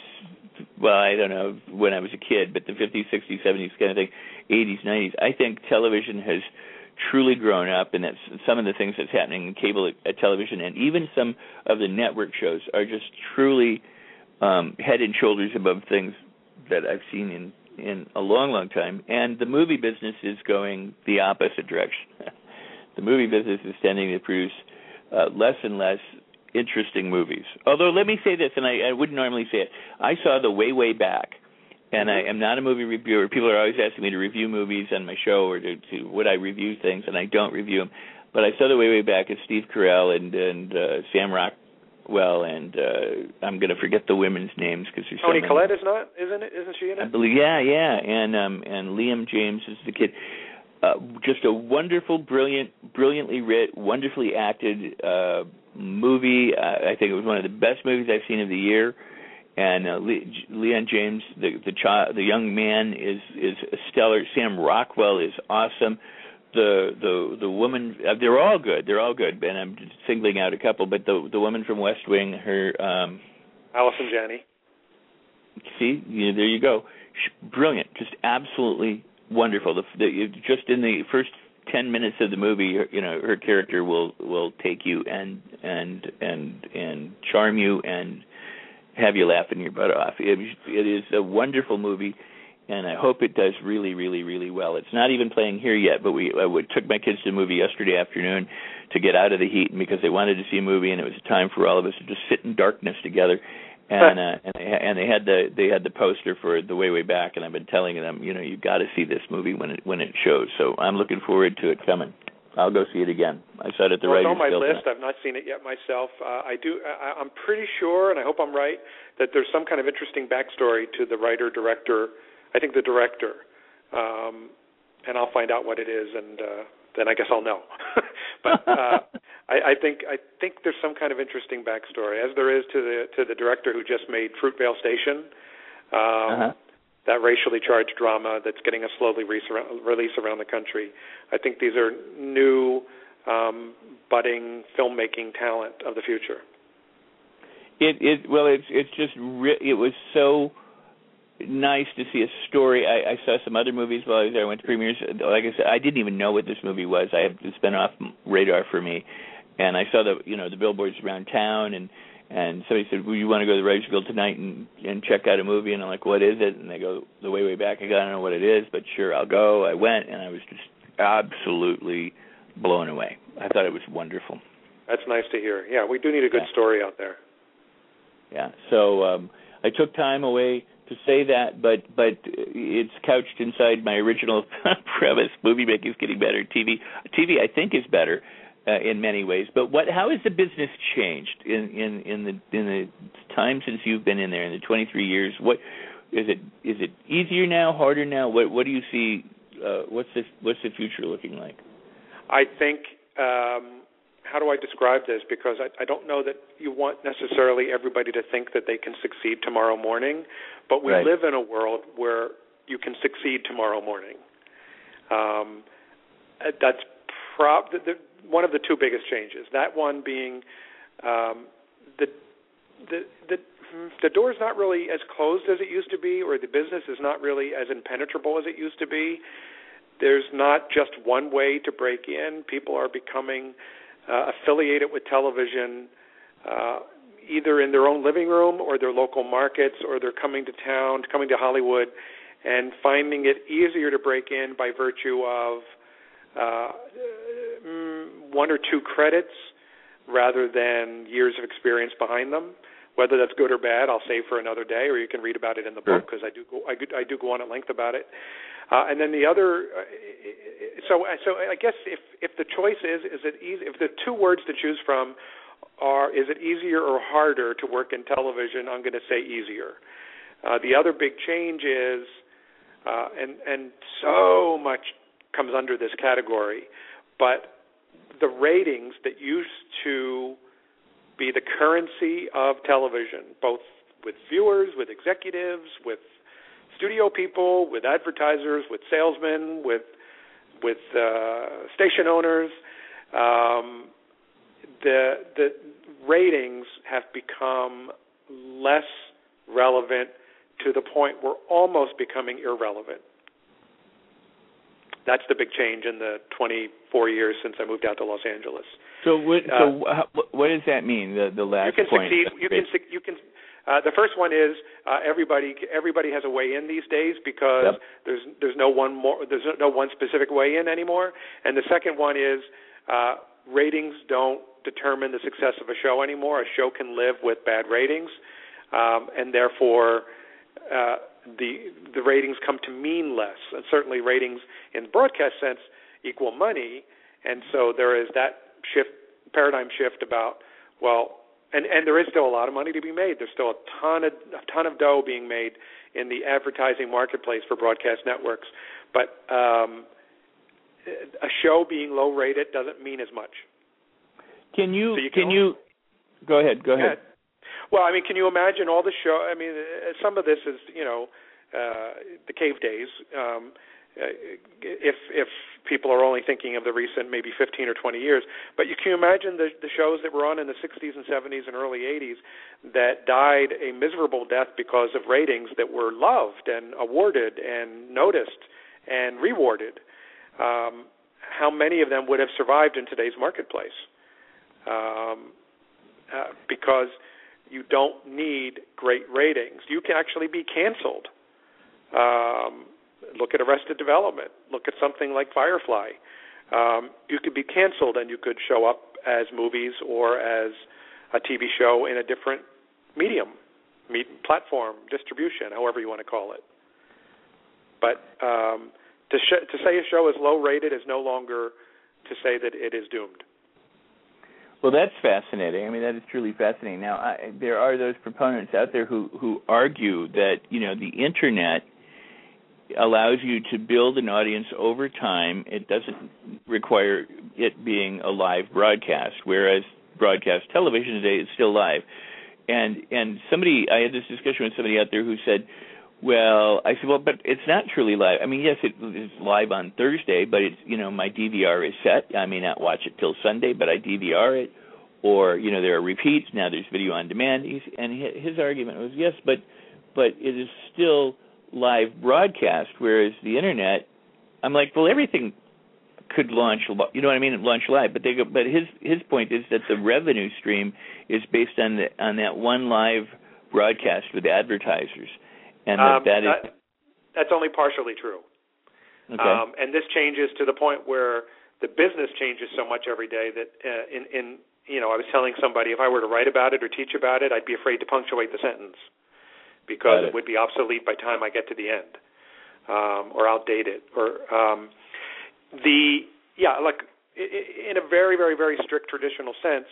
Well, I don't know when I was a kid, but the fifties, sixties, seventies kind of thing, eighties, nineties. I think television has truly grown up, and that's some of the things that's happening in cable uh, television, and even some of the network shows are just truly um, head and shoulders above things that I've seen in, in a long, long time. And the movie business is going the opposite direction. The movie business is tending to produce uh, less and less interesting movies. Although, let me say this, and I, I wouldn't normally say it. I saw The Way, Way Back, and I am not a movie reviewer. People are always asking me to review movies on my show or to, to would I review things, and I don't review them. But I saw The Way, Way Back as Steve Carell and, and uh, Sam Rockwell, and uh, I'm going to forget the women's names because there's Toni so Collette is not, isn't it? Isn't she in it? I believe, yeah, yeah, and um, and Liam James is the kid. Uh, just a wonderful, brilliant, brilliantly writ, wonderfully acted uh, movie. Uh, I think it was one of the best movies I've seen of the year. And uh, Le- Leon James, the the, child, the young man, is is stellar. Sam Rockwell is awesome. The the the woman, uh, they're all good. They're all good. And I'm just singling out a couple. But the the woman from West Wing, her um, Allison Janney. See, you know, there you go. Brilliant, just absolutely wonderful. The, the, just in the first ten minutes of the movie, you know, her character will, will take you and and and and charm you and have you laughing your butt off. It, it is a wonderful movie, and I hope it does really, really, really well. It's not even playing here yet, but we I took my kids to a movie yesterday afternoon to get out of the heat, and because they wanted to see a movie, and it was a time for all of us to just sit in darkness together. And uh, and they and they had the they had the poster for The Way, Way Back, and I've been telling them, you know, you've got to see this movie when it when it shows. So I'm looking forward to it coming. I'll go see it again. I saw it at the well, Writers' Guild. It's on my Guild list. tonight. I've not seen it yet myself. Uh, I do. I, I'm pretty sure, and I hope I'm right, that there's some kind of interesting backstory to the writer director. I think the director, um, and I'll find out what it is, and uh, then I guess I'll know. But uh, I, I think I think there's some kind of interesting backstory, as there is to the to the director who just made Fruitvale Station. Um, uh-huh. That racially charged drama that's getting a slowly release around the country. I think these are new, um, budding filmmaking talent of the future. It it well, it's it's just re- it was so nice to see a story. I, I saw some other movies while I was there. I went to premieres. Like I said, I didn't even know what this movie was. I have, it's been off radar for me. And I saw the you know the billboards around town, and and somebody said, "Well, you want to go to the Writers' Guild tonight and and check out a movie?" And I'm like, "What is it?" And they go, "The Way, Way Back." I go, "I don't know what it is, but sure, I'll go." I went, and I was just absolutely blown away. I thought it was wonderful. That's nice to hear. Yeah, we do need a good yeah. story out there. Yeah. So um, I took time away to say that, but but it's couched inside my original premise. Movie making is getting better. T V T V I think is better. Uh, in many ways, but what? How has the business changed in, in, in the in the time since you've been in there in the twenty-three years? What is it? Is it easier now? Harder now? What What do you see? Uh, what's the What's the future looking like? I think. Um, how do I describe this? Because I, I don't know that you want necessarily everybody to think that they can succeed tomorrow morning, but we right. live in a world where you can succeed tomorrow morning. Um, that's prob. The, the, one of the two biggest changes. That one being um, the, the the the door's not really as closed as it used to be, or the business is not really as impenetrable as it used to be. There's not just one way to break in. People are becoming uh, affiliated with television, uh, either in their own living room or their local markets, or they're coming to town, coming to Hollywood, and finding it easier to break in by virtue of uh, one or two credits rather than years of experience behind them. Whether that's good or bad, I'll save for another day, or you can read about it in the book, because I do go, I, I do go on at length about it. Uh, and then the other, uh, so so I guess if if the choice is is it easy, if the two words to choose from are is it easier or harder to work in television, I'm going to say easier. Uh, the other big change is, uh, and and so much comes under this category, but the ratings that used to be the currency of television, both with viewers, with executives, with studio people, with advertisers, with salesmen, with with uh, station owners. Um, the the ratings have become less relevant to the point we're almost becoming irrelevant. That's the big change in the twenty-four years since I moved out to Los Angeles. So what? Uh, so how, what does that mean? The the last you can point. Succeed, you can you can. Uh, the first one is uh, everybody everybody has a way in these days because yep. there's there's no one more there's no one specific way in anymore. And the second one is uh, ratings don't determine the success of a show anymore. A show can live with bad ratings, um, and therefore uh, the the ratings come to mean less. And certainly ratings in the broadcast sense equal money. And so there is that shift, paradigm shift about, well, and, and there is still a lot of money to be made. There's still a ton of a ton of dough being made in the advertising marketplace for broadcast networks. But um, a show being low rated doesn't mean as much. Can you, so you can, can you go ahead, go ahead. Well, I mean, can you imagine all the show? I mean, some of this is, you know, uh, the cave days. Um, if if people are only thinking of the recent maybe fifteen or twenty years, but you can imagine the, the shows that were on in the sixties and seventies and early eighties that died a miserable death because of ratings that were loved and awarded and noticed and rewarded. Um, how many of them would have survived in today's marketplace? Um, uh, because you don't need great ratings. You can actually be canceled. Um, look at Arrested Development. Look at something like Firefly. Um, you could be canceled and you could show up as movies or as a T V show in a different medium, platform, distribution, however you want to call it. But um, to, sh- to say a show is low rated is no longer to say that it is doomed. Well, that's fascinating. I mean, that is truly fascinating. Now, I, there are those proponents out there who, who argue that, you know, the Internet allows you to build an audience over time. It doesn't require it being a live broadcast, whereas broadcast television today is still live. And and somebody, I had this discussion with somebody out there who said, well, I said, well, but it's not truly live. I mean, yes, it is live on Thursday, but it's, you know, my D V R is set. I may not watch it till Sunday, but I D V R it. Or, you know, there are repeats. Now there's video on demand. He's, and his argument was, yes, but but it is still live broadcast, whereas the Internet, I'm like, well, everything could launch, you know what I mean, launch live. But they go, but his his point is that the revenue stream is based on the on that one live broadcast with advertisers. And that, um, that is that, that's only partially true. Okay. Um, and this changes to the point where the business changes so much every day that uh, in, in, you know, I was telling somebody if I were to write about it or teach about it, I'd be afraid to punctuate the sentence because it. it would be obsolete by the time I get to the end, um, or outdated. Or um, the, yeah, like in a very, very, very strict traditional sense,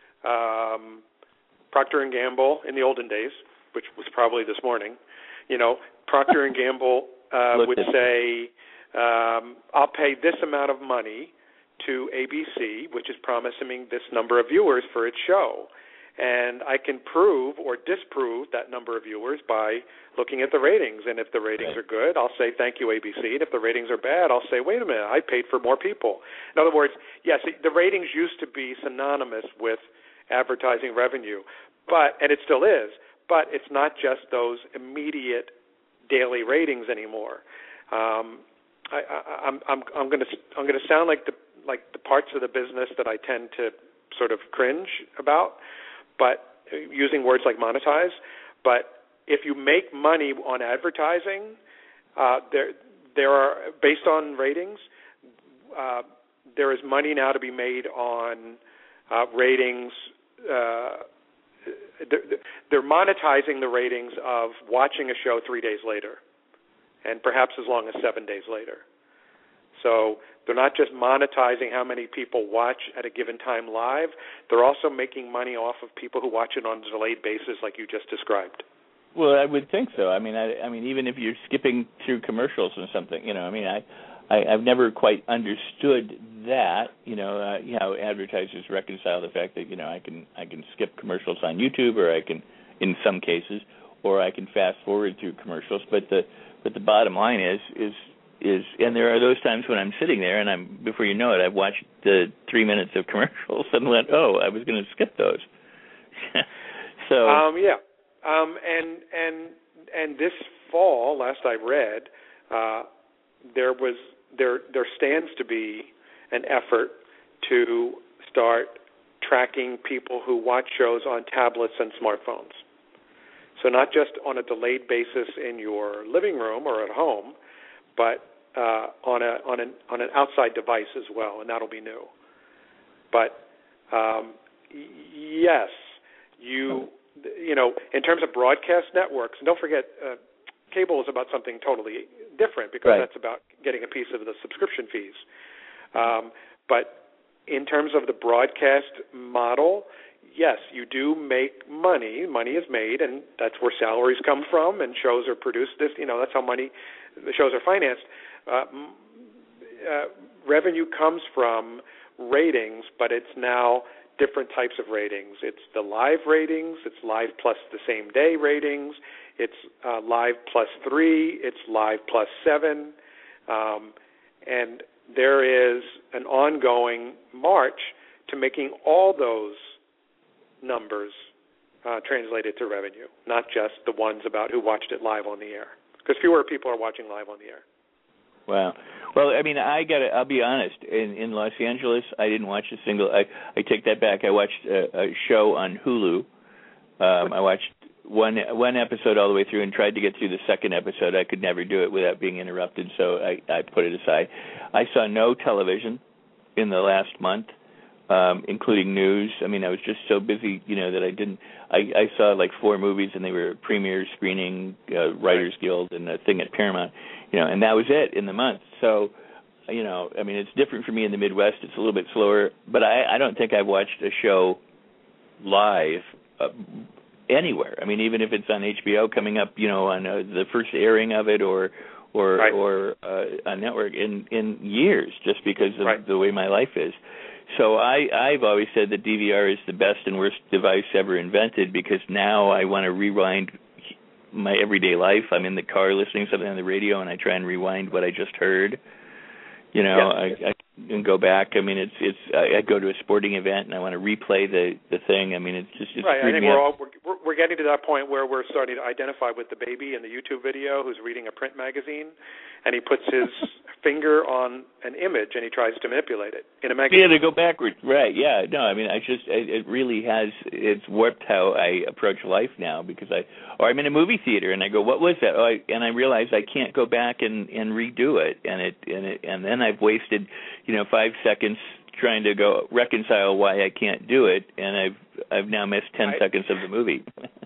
um, Procter and Gamble in the olden days, which was probably this morning, you know, Procter and Gamble uh, would say, um, I'll pay this amount of money to A B C, which is promising this number of viewers for its show. And I can prove or disprove that number of viewers by looking at the ratings. And if the ratings right. are good, I'll say, thank you, A B C. And if the ratings are bad, I'll say, wait a minute, I paid for more people. In other words, yes, the ratings used to be synonymous with advertising revenue, but and it still is, but it's not just those immediate daily ratings anymore. Um, I, I, I'm I'm I'm going to I'm going to sound like the like the parts of the business that I tend to sort of cringe about, but using words like monetize. But if you make money on advertising, uh, there there are based on ratings. Uh, there is money now to be made on uh, ratings. Uh, they're, they're monetizing the ratings of watching a show three days later, and perhaps as long as seven days later. So they're not just monetizing how many people watch at a given time live. They're also making money off of people who watch it on a delayed basis, like you just described. Well, I would think so. I mean, I, I mean, even if you're skipping through commercials or something, you know, I mean, I, I I've never quite understood that. You know, uh, you know, advertisers reconcile the fact that you know I can I can skip commercials on YouTube, or I can, in some cases, or I can fast forward through commercials. But the but the bottom line is is is, and there are those times when I'm sitting there and I'm before you know it, I've watched the three minutes of commercials and went, oh, I was going to skip those. so um, yeah. Um, and and and this fall, last I read, uh, there was there there stands to be an effort to start tracking people who watch shows on tablets and smartphones. So not just on a delayed basis in your living room or at home, but uh, on a on an on an outside device as well, and that'll be new. But um, y- yes, you. You know, in terms of broadcast networks, and don't forget, uh, cable is about something totally different because right. that's about getting a piece of the subscription fees. Um, but in terms of the broadcast model, yes, you do make money. Money is made, and that's where salaries come from, and shows are produced. This, you know, that's how money, the shows are financed. Uh, uh, revenue comes from ratings, but it's now different types of ratings. It's the live ratings, it's live plus the same day ratings, it's uh, live plus three, it's live plus seven, um, and there is an ongoing march to making all those numbers uh, translated to revenue, not just the ones about who watched it live on the air, because fewer people are watching live on the air. Wow. Well, I mean, I got to, I'll be honest, in, in Los Angeles, I didn't watch a single, I, I take that back. I watched a, a show on Hulu. Um, I watched one one episode all the way through and tried to get through the second episode. I could never do it without being interrupted, so I, I put it aside. I saw no television in the last month, um, including news. I mean, I was just so busy, you know, that I didn't, I, I saw like four movies, and they were premiere screening, uh, Writers Guild, and a thing at Paramount. You know, and that was it in the month. So, you know, I mean, it's different for me in the Midwest. It's a little bit slower, but I, I don't think I've watched a show live uh, anywhere. I mean, even if it's on H B O coming up, you know, on uh, the first airing of it, or or right. or uh, a network in in years, just because of right. the way my life is. So I I've always said that D V R is the best and worst device ever invented, because now I want to rewind my everyday life. I'm in the car listening to something on the radio, and I try and rewind what I just heard. You know, yes. I, I can go back. I mean, it's it's. I, I go to a sporting event and I want to replay the the thing. I mean, it's just it's right. I think me we're up. all we're, we're getting to that point where we're starting to identify with the baby in the YouTube video who's reading a print magazine, and he puts his finger on an image and he tries to manipulate it in a magazine. Yeah, to go backwards. Right. Yeah. No, I mean, I just it, it really has it's warped how I approach life now, because I or I'm in a movie theater and I go, what was that? Oh, I, and I realize I can't go back and, and redo it, and it and it and then I've wasted, you know, five seconds trying to go reconcile why I can't do it, and I've I've now missed ten I, seconds of the movie.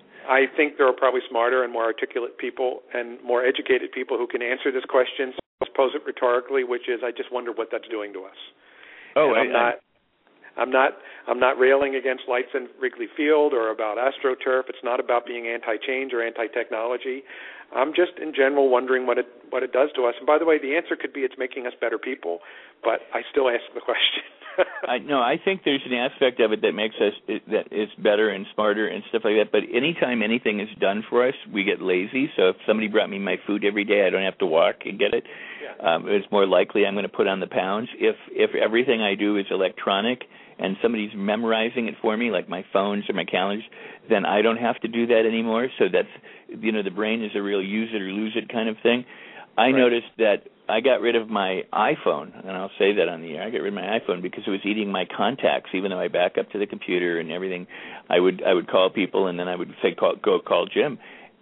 I think there are probably smarter and more articulate people and more educated people who can answer this question. So I'll pose it rhetorically, which is, I just wonder what that's doing to us. Oh, and I'm I, not. I'm not. I'm not railing against lights in Wrigley Field or about AstroTurf. It's not about being anti-change or anti-technology. I'm just, in general, wondering what it what it does to us. And by the way, the answer could be it's making us better people. But I still ask the question. I no, I think there's an aspect of it that makes us that is better and smarter and stuff like that. But anytime anything is done for us, we get lazy. So if somebody brought me my food every day, I don't have to walk and get it. Yeah. Um, it's more likely I'm going to put on the pounds. If if everything I do is electronic and somebody's memorizing it for me, like my phones or my calendars, then I don't have to do that anymore. So that's, you know, the brain is a real use it or lose it kind of thing. I right. noticed that I got rid of my iPhone, and I'll say that on the air. I got rid of my iPhone because it was eating my contacts. Even though I back up to the computer and everything, I would I would call people, and then I would say call, go call Jim,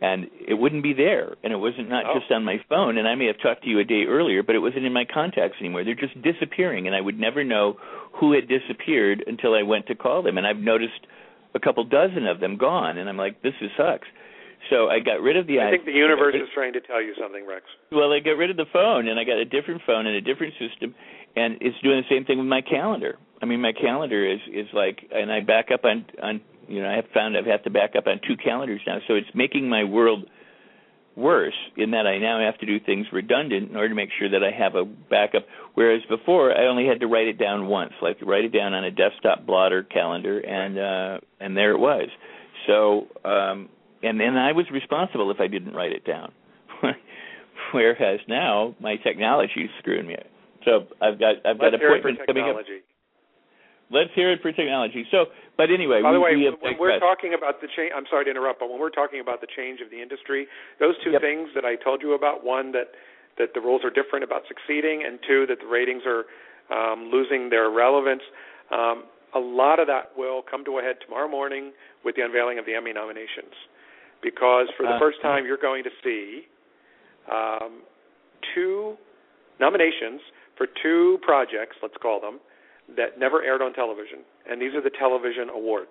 and it wouldn't be there, and it wasn't not oh. just on my phone, and I may have talked to you a day earlier, but it wasn't in my contacts anymore. They're just disappearing, and I would never know who had disappeared until I went to call them, and I've noticed a couple dozen of them gone, and I'm like, this is sucks. So I got rid of the... I think the universe is trying to tell you something, Rex. Well, I got rid of the phone, and I got a different phone and a different system, and it's doing the same thing with my calendar. I mean, my calendar is, is like, and I back up on, on, you know, I have found I have to back up on two calendars now, so it's making my world worse in that I now have to do things redundant in order to make sure that I have a backup, whereas before I only had to write it down once, like write it down on a desktop blotter calendar, and uh, and there it was. So... Um, And then I was responsible if I didn't write it down. Whereas now my technology is screwing me. So I've got I've Let's got appointments coming up. Let's hear it for technology. So, but anyway, by the we, way, we have when we're talking about the change, I'm sorry to interrupt, but when we're talking about the change of the industry, those two yep. things that I told you about: one, that that the rules are different about succeeding, and two, that the ratings are um, losing their relevance. Um, a lot of that will come to a head tomorrow morning with the unveiling of the Emmy nominations. Because for the uh, first time, you're going to see um, two nominations for two projects, let's call them, that never aired on television. And these are the television awards.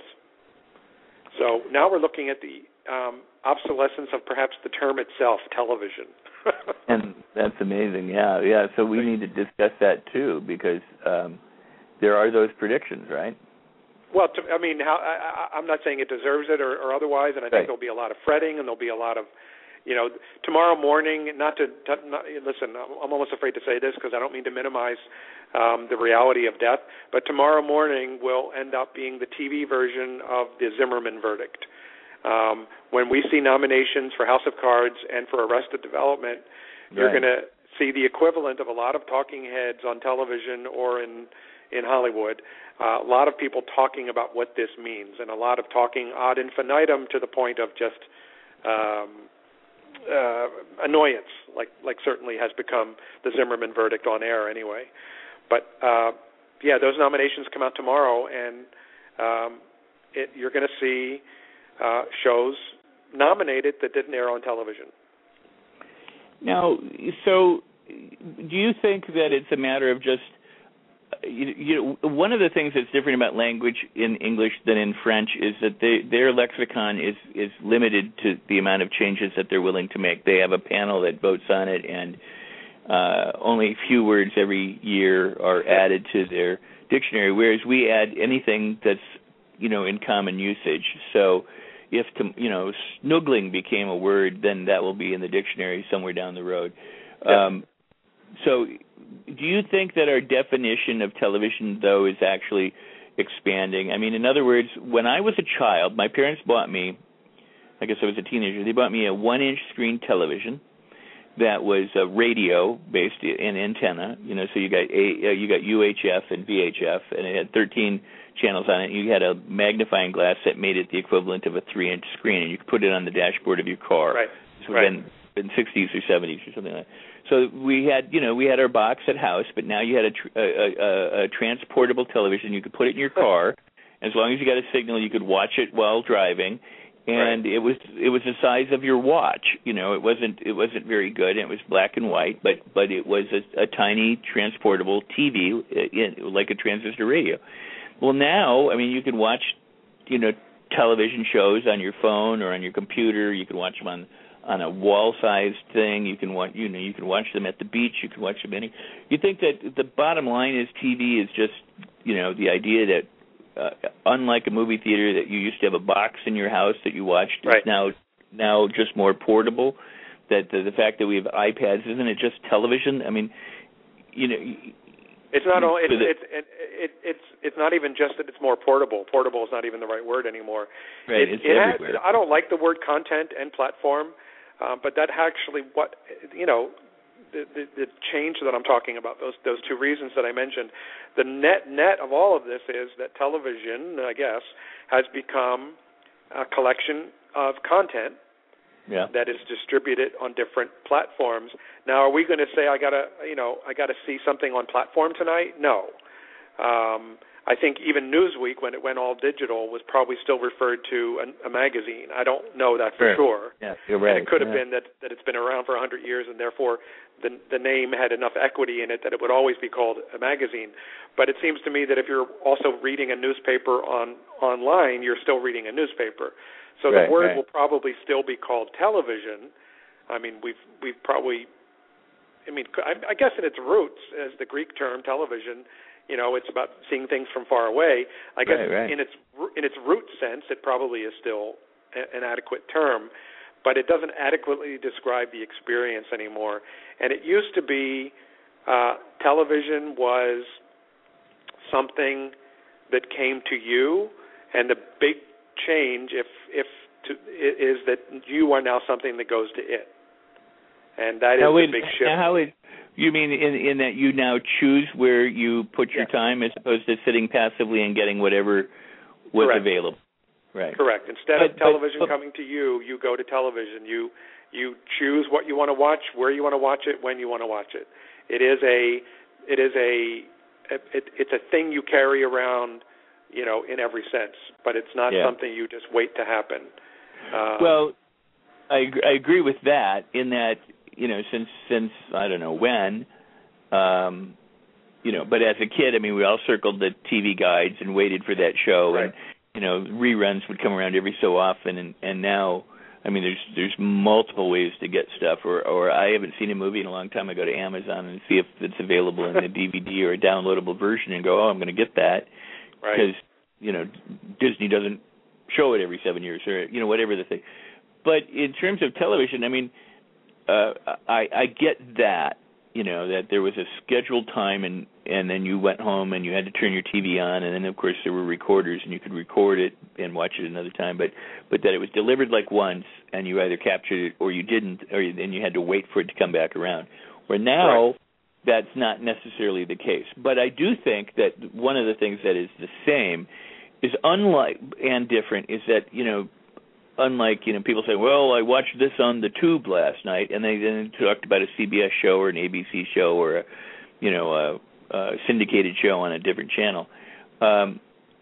So now we're looking at the um, obsolescence of perhaps the term itself, television. And that's amazing, yeah. yeah. So we need to discuss that, too, because um, there are those predictions, right? Well, to, I mean, how, I, I'm not saying it deserves it or, or otherwise, and I think right. there'll be a lot of fretting and there'll be a lot of, you know, tomorrow morning, not to, to not, listen, I'm almost afraid to say this because I don't mean to minimize um, the reality of death, but tomorrow morning will end up being the T V version of the Zimmerman verdict. Um, when we see nominations for House of Cards and for Arrested Development, right. you're going to see the equivalent of a lot of talking heads on television or in in Hollywood, uh, a lot of people talking about what this means, and a lot of talking ad infinitum to the point of just um, uh, annoyance, like like certainly has become the Zimmerman verdict on air anyway. But uh, yeah, those nominations come out tomorrow, and um, it, you're going to see uh, shows nominated that didn't air on television. Now, so do you think that it's a matter of just You, you know, one of the things that's different about language in English than in French is that they, their lexicon is, is limited to the amount of changes that they're willing to make. They have a panel that votes on it, and uh, only a few words every year are added to their dictionary, whereas we add anything that's, you know, in common usage. So if, to, you know, snuggling became a word, then that will be in the dictionary somewhere down the road. Yeah. Um, so... Do you think that our definition of television, though, is actually expanding? I mean, in other words, when I was a child, my parents bought me, I guess I was a teenager, they bought me a one-inch screen television that was a radio-based in antenna. You know, so you got a, uh, you got U H F and V H F, and it had thirteen channels on it. You had a magnifying glass that made it the equivalent of a three-inch screen, and you could put it on the dashboard of your car. Right. So right. then, in sixties or seventies or something like that. So we had, you know, we had our box at house, but now you had a, tr- a, a, a transportable television. You could put it in your car. As long as you got a signal, you could watch it while driving, and right. it was it was the size of your watch. You know, it wasn't it wasn't very good. It was black and white, but but it was a, a tiny transportable T V, in, like a transistor radio. Well, now, I mean, you can watch, you know, television shows on your phone or on your computer. You can watch them on. on a wall-sized thing. You can watch, you know, you can watch them at the beach. You can watch them any. You think that the bottom line is T V is just, you know, the idea that uh, unlike a movie theater that you used to have a box in your house that you watched, right. is now now just more portable. That the, the fact that we have iPads, isn't it just television? I mean, you know. It's not only it's it's it, it, it's it's not even just that it's more portable. Portable is not even the right word anymore. Right, it, it's it everywhere. Has, I don't like the word content and platform, um, but that actually what you know the, the the change that I'm talking about, those those two reasons that I mentioned, the net net of all of this is that television, I guess, has become a collection of content. Yeah. That is distributed on different platforms. Now, are we going to say I gotta, you know, I gotta see something on platform tonight? No. Um, I think even Newsweek, when it went all digital, was probably still referred to a, a magazine. I don't know that for sure. sure. Yeah, you're right. And it could have yeah. been that, that it's been around for one hundred years, and therefore the the name had enough equity in it that it would always be called a magazine. But it seems to me that if you're also reading a newspaper on online, you're still reading a newspaper. So right, the word right. will probably still be called television. I mean, we've we've probably, I mean, I, I guess in its roots, as the Greek term television, you know, it's about seeing things from far away. I guess right, right. in its in its root sense, it probably is still a, an adequate term, but it doesn't adequately describe the experience anymore. And it used to be uh, television was something that came to you, and the big change, if if to, is that you are now something that goes to it, and that is now, the wait, big shift. How is You mean in, in that you now choose where you put your yes. time as opposed to sitting passively and getting whatever was Correct. available? Right. Correct. Instead but, of television but, but, coming to you, you go to television. You you choose what you want to watch, where you want to watch it, when you want to watch it. It is a it is a it, it's a thing you carry around, you know, in every sense. But it's not yeah. something you just wait to happen. Um, well, I I agree with that in that. You know, since since I don't know when, um, you know, but as a kid, I mean, we all circled the T V guides and waited for that show, right. and you know, reruns would come around every so often, and, and now, I mean, there's there's multiple ways to get stuff, or or I haven't seen a movie in a long time. I go to Amazon and see if it's available in a D V D or a downloadable version, and go, oh, I'm going to get that right. because you know Disney doesn't show it every seven years, or you know, whatever the thing. But in terms of television, I mean. Uh, I, I get that, you know, that there was a scheduled time and, and then you went home and you had to turn your T V on, and then, of course, there were recorders and you could record it and watch it another time, but but that it was delivered like once and you either captured it or you didn't, or you, then you had to wait for it to come back around. Where now right. that's not necessarily the case. But I do think that one of the things that is the same is unlike and different is that, you know, unlike, you know, people say, well, I watched this on the tube last night, and they then talked about a C B S show or an A B C show or a, you know, a, a syndicated show on a different channel. Um,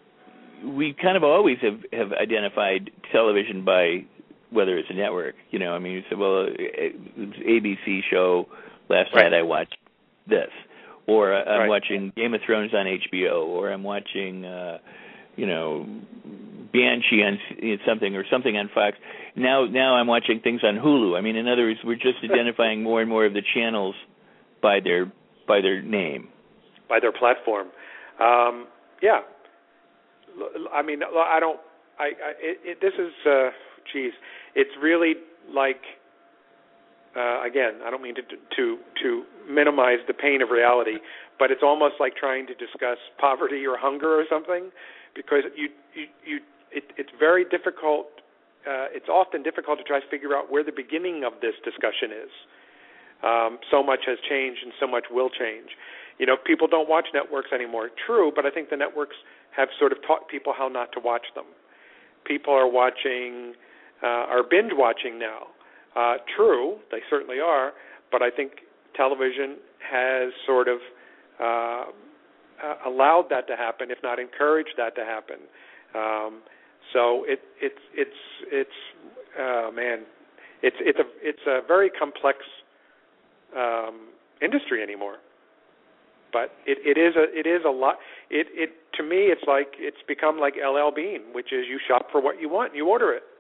we kind of always have, have identified television by whether it's a network. You know, I mean, you say, well, it was A B C show last right. night I watched this, or uh, I'm right. watching Game of Thrones on H B O, or I'm watching, uh, you know, Banshee on something or something on Fox. Now, now I'm watching things on Hulu. I mean, in other words, we're just identifying more and more of the channels by their by their name, by their platform. Um, yeah, I mean, I don't. I, I it, it, this is, uh, geez, it's really like. Uh, again, I don't mean to to to minimize the pain of reality, but it's almost like trying to discuss poverty or hunger or something, because you you, you it, it's very difficult. Uh, it's often difficult to try to figure out where the beginning of this discussion is. Um, so much has changed, and so much will change. You know, people don't watch networks anymore. True, but I think the networks have sort of taught people how not to watch them. People are watching, uh, are binge watching now. Uh, true, they certainly are, but I think television has sort of uh, uh, allowed that to happen, if not encouraged that to happen. Um, so it, it's it's it's uh, man, it's it's a it's a very complex um, industry anymore. But it, it is a it is a lot. It it to me it's like it's become like L L Bean, which is you shop for what you want and you order it.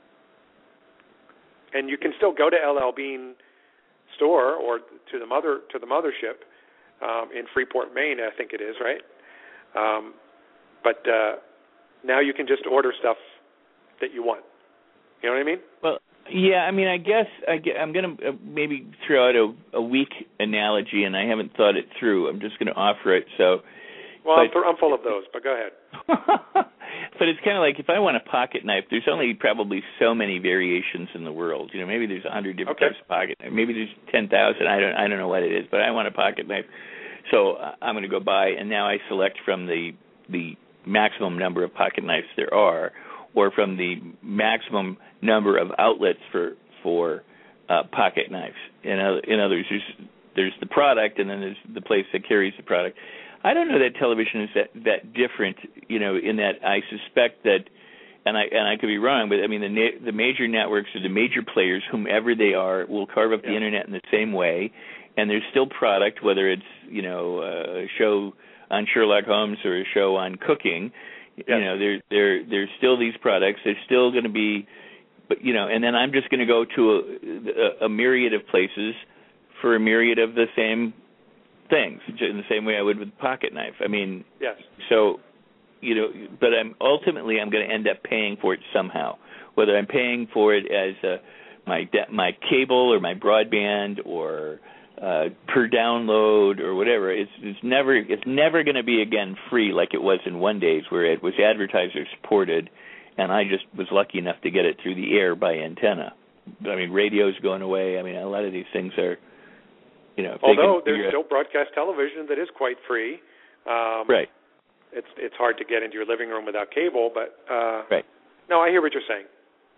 And you can still go to L L Bean store or to the mother to the mothership um, in Freeport, Maine, I think it is, right? Um, but uh, now you can just order stuff that you want. You know what I mean? Well, yeah. I mean, I guess I get, I'm going to maybe throw out a, a weak analogy, and I haven't thought it through. I'm just going to offer it. So, well, but, I'm, I'm full of those, but go ahead. But it's kind of like if I want a pocket knife, there's only probably so many variations in the world. You know, maybe there's a hundred different okay. types of pocket knife. Maybe there's ten thousand. I don't I don't know what it is, but I want a pocket knife. So uh, I'm going to go buy, and now I select from the the maximum number of pocket knives there are, or from the maximum number of outlets for for uh, pocket knives. In other, in others, there's there's the product, and then there's the place that carries the product. I don't know that television is that, that different, you know, in that I suspect that, and I and I could be wrong, but I mean the na- the major networks or the major players, whomever they are, will carve up yeah. the internet in the same way, and there's still product, whether it's, you know, a show on Sherlock Holmes or a show on cooking, yes. you know, there there there's still these products. There's still going to be, but you know, and then I'm just going to go to a, a, a myriad of places for a myriad of the same things, in the same way I would with a pocket knife. I mean, yes. So, you know, but I'm ultimately I'm going to end up paying for it somehow, whether I'm paying for it as a, my de- my cable or my broadband or uh, per download or whatever. It's it's never it's never going to be again free like it was in one days, where it was advertiser supported, and I just was lucky enough to get it through the air by antenna. I mean, radio's going away. I mean, a lot of these things are. You know, although there's still broadcast television that is quite free. Um, right. It's it's hard to get into your living room without cable, but uh, right. No, I hear what you're saying.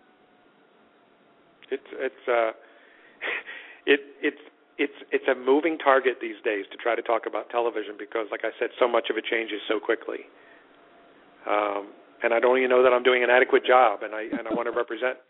It's it's uh, it it's it's it's a moving target these days to try to talk about television because, like I said, so much of it changes so quickly. Um, and I don't even know that I'm doing an adequate job, and I and I want to represent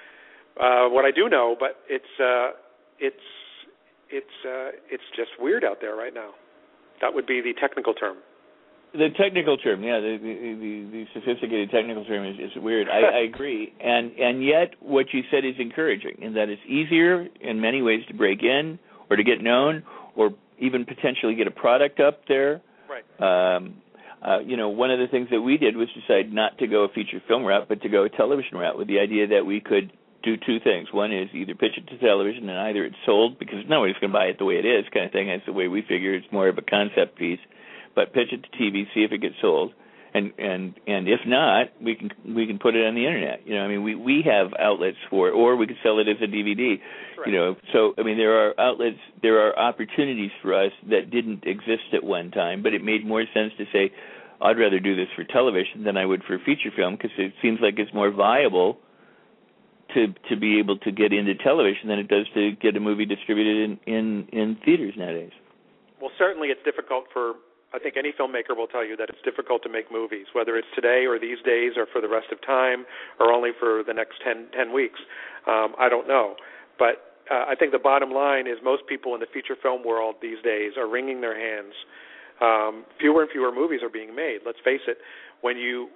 uh, what I do know, but it's uh, it's. It's uh, it's just weird out there right now. That would be the technical term. The technical term, yeah, the the, the, the sophisticated technical term is, is weird. I, I agree, and and yet what you said is encouraging, in that it's easier in many ways to break in or to get known or even potentially get a product up there. Right. Um, uh, you know, one of the things that we did was decide not to go a feature film route, but to go a television route, with the idea that we could do two things. One is either pitch it to television and either it's sold, because nobody's going to buy it the way it is, kind of thing. That's the way we figure. It's more of a concept piece. But pitch it to T V, see if it gets sold, and and and if not, we can we can put it on the internet. You know, I mean, we we have outlets for it, or we could sell it as a D V D. Right. You know, so I mean, there are outlets, there are opportunities for us that didn't exist at one time, but it made more sense to say, I'd rather do this for television than I would for feature film, because it seems like it's more viable to to be able to get into television than it does to get a movie distributed in, in, in theaters nowadays. Well, certainly it's difficult for, I think any filmmaker will tell you that it's difficult to make movies, whether it's today or these days or for the rest of time or only for the next ten, ten weeks. Um, I don't know. But uh, I think the bottom line is most people in the feature film world these days are wringing their hands. Um, fewer and fewer movies are being made. Let's face it. When you,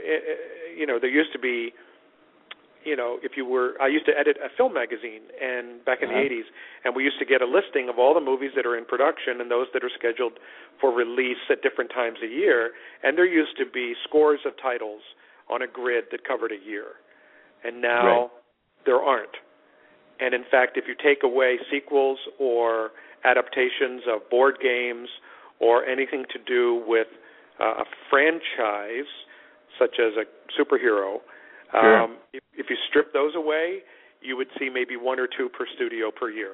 you know, there used to be, you know, if you were, I used to edit a film magazine and back in uh-huh. the eighties, and we used to get a listing of all the movies that are in production and those that are scheduled for release at different times a year, and there used to be scores of titles on a grid that covered a year. And now right. there aren't. And in fact, if you take away sequels or adaptations of board games or anything to do with uh, a franchise, such as a superhero, Sure. Um, if, if you strip those away, you would see maybe one or two per studio per year.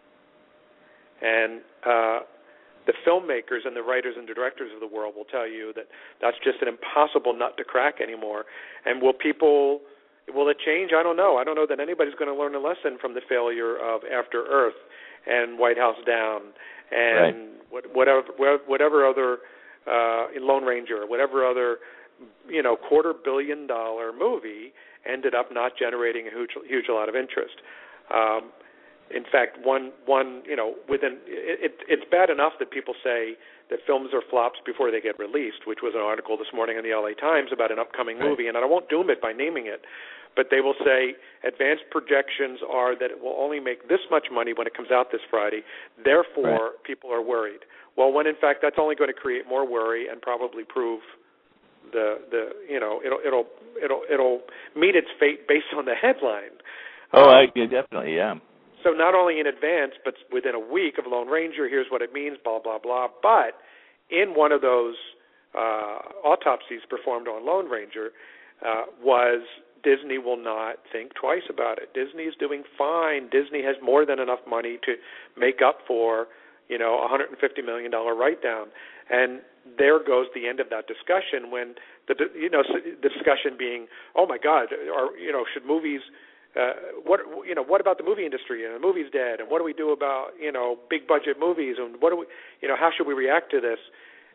And uh, the filmmakers and the writers and directors of the world will tell you that that's just an impossible nut to crack anymore. And will people, will it change? I don't know. I don't know that anybody's going to learn a lesson from the failure of After Earth and White House Down and right. whatever, whatever other uh, Lone Ranger, whatever other you know, quarter billion dollar movie ended up not generating a huge, huge lot of interest. Um, in fact, one, one, you know, within it, it, it's bad enough that people say that films are flops before they get released, which was an article this morning in the L A Times about an upcoming right. movie, and I won't doom it by naming it, but they will say advanced projections are that it will only make this much money when it comes out this Friday, therefore right. people are worried. Well, when in fact that's only going to create more worry and probably prove The the you know it'll it'll it'll it'll meet its fate based on the headline. Oh, um, I, yeah, definitely, yeah. So not only in advance, but within a week of Lone Ranger, here's what it means, blah blah blah. But in one of those uh, autopsies performed on Lone Ranger, uh, was Disney will not think twice about it. Disney is doing fine. Disney has more than enough money to make up for you know a one hundred fifty million dollar write down. And there goes the end of that discussion. When the you know the discussion being, oh my God, or you know, should movies, uh, what you know, what about the movie industry? And the movie's dead. And what do we do about you know big budget movies? And what do we, you know, how should we react to this?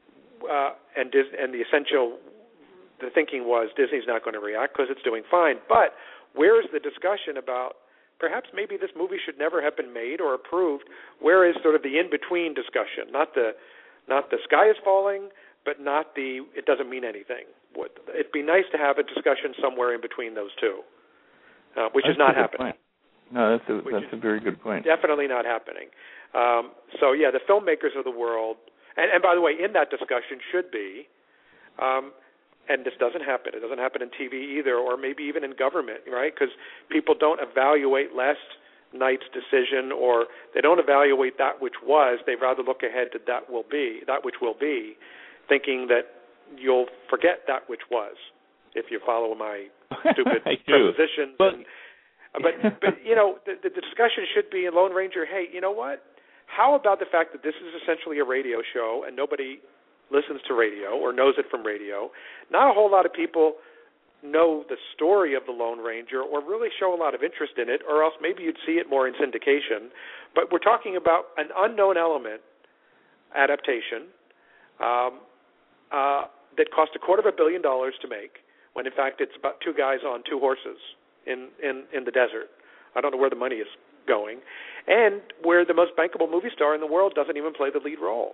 uh, and Dis- and the essential, the thinking was Disney's not going to react because it's doing fine. But where is the discussion about perhaps maybe this movie should never have been made or approved? Where is sort of the in-between discussion? Not the not the sky is falling, but not the it doesn't mean anything. It'd be nice to have a discussion somewhere in between those two, uh, which that's is not happening. Point. No, that's a that's a very good point. Definitely not happening. Um, so yeah, the filmmakers of the world, and, and by the way, in that discussion should be, um, and this doesn't happen. It doesn't happen in T V either, or maybe even in government, right? Because people don't evaluate last night's decision, or they don't evaluate that which was. They rather look ahead to that will be, that which will be, thinking that you'll forget that which was, if you follow my stupid prepositions. But, and, but, but you know, the, the discussion should be in Lone Ranger, hey, you know what? How about the fact that this is essentially a radio show and nobody listens to radio or knows it from radio? Not a whole lot of people know the story of the Lone Ranger or really show a lot of interest in it, or else maybe you'd see it more in syndication. But we're talking about an unknown element adaptation um, uh, that cost a quarter of a billion dollars to make, when in fact it's about two guys on two horses in, in, in the desert. I don't know where the money is going, and where the most bankable movie star in the world doesn't even play the lead role.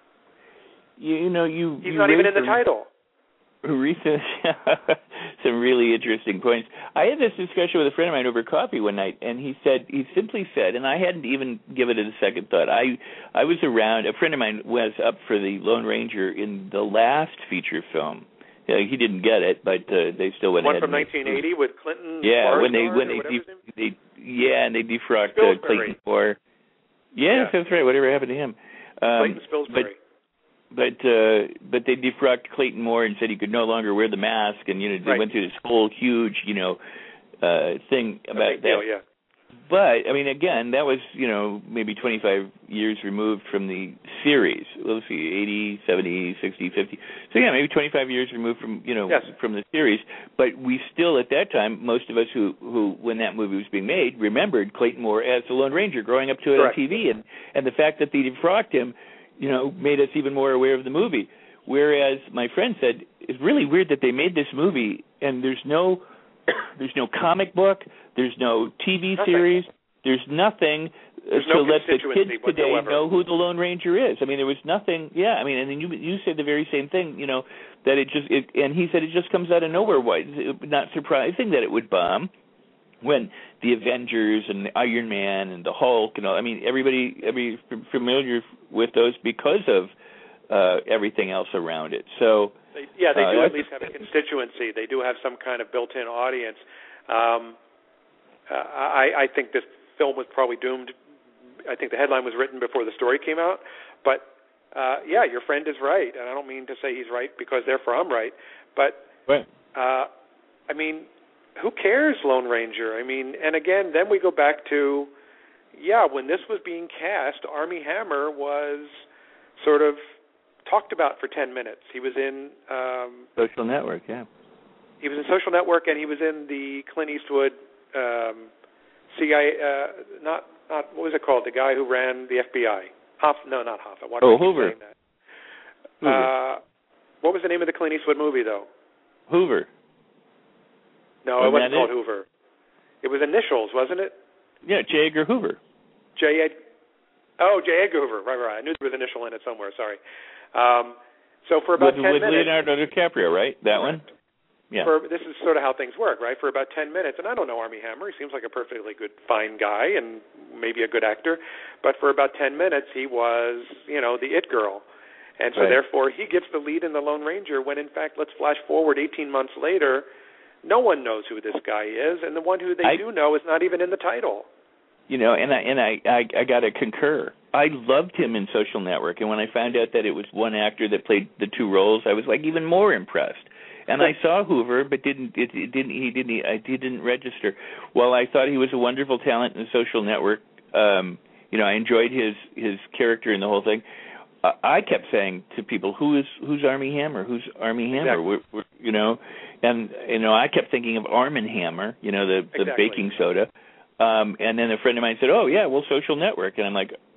You, you know, you he's you not even in the some, title. Recent, some really interesting points. I had this discussion with a friend of mine over coffee one night, and he said he simply said, and I hadn't even given it a second thought. I I was around. A friend of mine was up for the Lone Ranger in the last feature film. Yeah, he didn't get it, but uh, they still went One ahead. One from nineteen eighty with Clinton. Yeah, Barstar when they when they, de- they yeah, and they defrocked uh, Clayton Moore. Yes, yeah. That's right. Whatever happened to him? Um, Clayton Spilsbury. But but, uh, but they defrocked Clayton Moore and said he could no longer wear the mask, and you know they right. went through this whole huge you know uh, thing about that. Deal, yeah. But, I mean, again, that was, you know, maybe twenty-five years removed from the series. Let's see, eighty, seventy, sixty, fifty. So, yeah, maybe twenty-five years removed from, you know, yes. from the series. But we still, at that time, most of us who, who, when that movie was being made, remembered Clayton Moore as the Lone Ranger growing up to it Correct. on T V. And, and the fact that they defrocked him, you know, made us even more aware of the movie. Whereas my friend said, it's really weird that they made this movie and there's no... There's no comic book. There's no T V nothing. series. There's nothing there's to no let the kids today whatsoever. know who the Lone Ranger is. I mean, there was nothing. Yeah, I mean, and then you you said the very same thing. You know, that it just it, and he said it just comes out of nowhere. Why? Not surprising that it would bomb when the Avengers and the Iron Man and the Hulk and all. I mean, everybody every familiar with those because of uh, everything else around it. So. They, yeah, they do uh, at least have a constituency. They do have some kind of built-in audience. Um, uh, I, I think this film was probably doomed. I think the headline was written before the story came out. But, uh, yeah, your friend is right. And I don't mean to say he's right because therefore I'm right. But, right. Uh, I mean, who cares, Lone Ranger? I mean, and again, then we go back to, yeah, when this was being cast, Armie Hammer was sort of talked about for ten minutes. He was in um, Social Network, yeah. He was in Social Network, and he was in the Clint Eastwood um, C I A. Uh, not not what was it called? The guy who ran the F B I. Hoff? No, not Hoffa. Why do oh, I keep Hoover. saying that? Hoover. Uh, what was the name of the Clint Eastwood movie, though? Hoover. No, wasn't it wasn't called it? Hoover. It was initials, wasn't it? Yeah, J. Edgar Hoover. J. Ed. Oh, J. Edgar Hoover. Right, right. I knew there was initial in it somewhere. Sorry. Um, so for about with, ten with minutes, Leonardo DiCaprio, right? That one. Yeah. For, this is sort of how things work, right? For about ten minutes, and I don't know Armie Hammer. He seems like a perfectly good, fine guy, and maybe a good actor. But for about ten minutes, he was, you know, the it girl, and so right. therefore he gets the lead in the Lone Ranger. When in fact, let's flash forward eighteen months later, no one knows who this guy is, and the one who they I, do know is not even in the title. You know, and I and I, I, I got to concur. I loved him in Social Network, and when I found out that it was one actor that played the two roles, I was like even more impressed. And I saw Hoover, but didn't it, it didn't he didn't he, I he didn't register. Well, I thought he was a wonderful talent in the Social Network. Um, you know, I enjoyed his his character and the whole thing. Uh, I kept saying to people, "Who is who's Armie Hammer? Who's Armie Hammer?" Exactly. We're, we're, you know, and you know, I kept thinking of Arm and Hammer, you know, the the exactly. baking soda. Um, and then a friend of mine said, "Oh yeah, well, Social Network," and I'm like,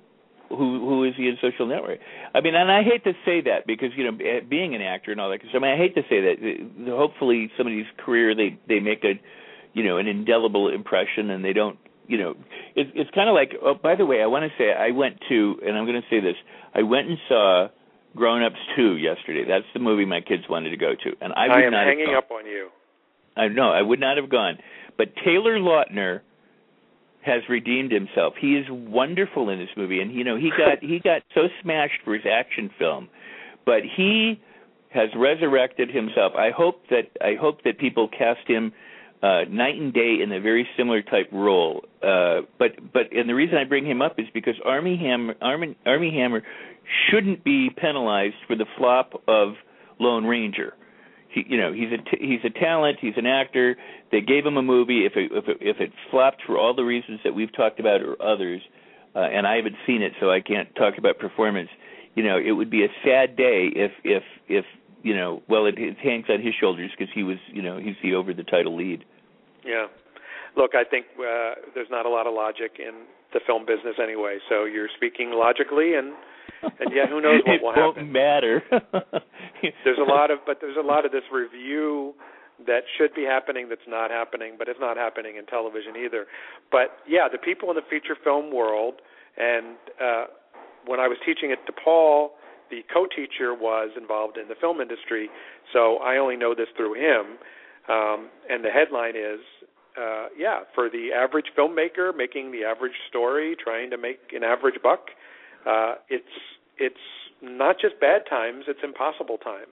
who who is he in Social Network? I mean, and I hate to say that because you know, being an actor and all that. I mean, I hate to say that. Hopefully, somebody's career they they make a, you know, an indelible impression, and they don't, you know, it, it's kind of like. Oh, by the way, I want to say I went to, and I'm going to say this. I went and saw Grown Ups two yesterday. That's the movie my kids wanted to go to, and I would I am not hanging have up on you. I know I would not have gone, but Taylor Lautner has redeemed himself. He is wonderful in this movie, and you know he got he got so smashed for his action film, but he has resurrected himself. I hope that I hope that people cast him uh, night and day in a very similar type role. Uh, but but and the reason I bring him up is because Armie Hammer Armie, Armie Hammer shouldn't be penalized for the flop of Lone Ranger. He, you know, he's a t- he's a talent. He's an actor. They gave him a movie. If it, if it, if it flopped for all the reasons that we've talked about or others, uh, and I haven't seen it, so I can't talk about performance. You know, it would be a sad day if if if you know. Well, it, it hangs on his shoulders because he was, you know, he's the over the title lead. Yeah. Look, I think uh, there's not a lot of logic in the film business anyway. So you're speaking logically, and and yeah, who knows what will happen. It won't matter. There's a lot of, but there's a lot of this review that should be happening that's not happening, but it's not happening in television either. But yeah, the people in the feature film world, and uh, when I was teaching it to Paul, the co-teacher was involved in the film industry, so I only know this through him. Um, and the headline is, uh, yeah, for the average filmmaker making the average story, trying to make an average buck, uh, it's it's not just bad times, it's impossible times.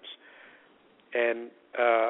And uh,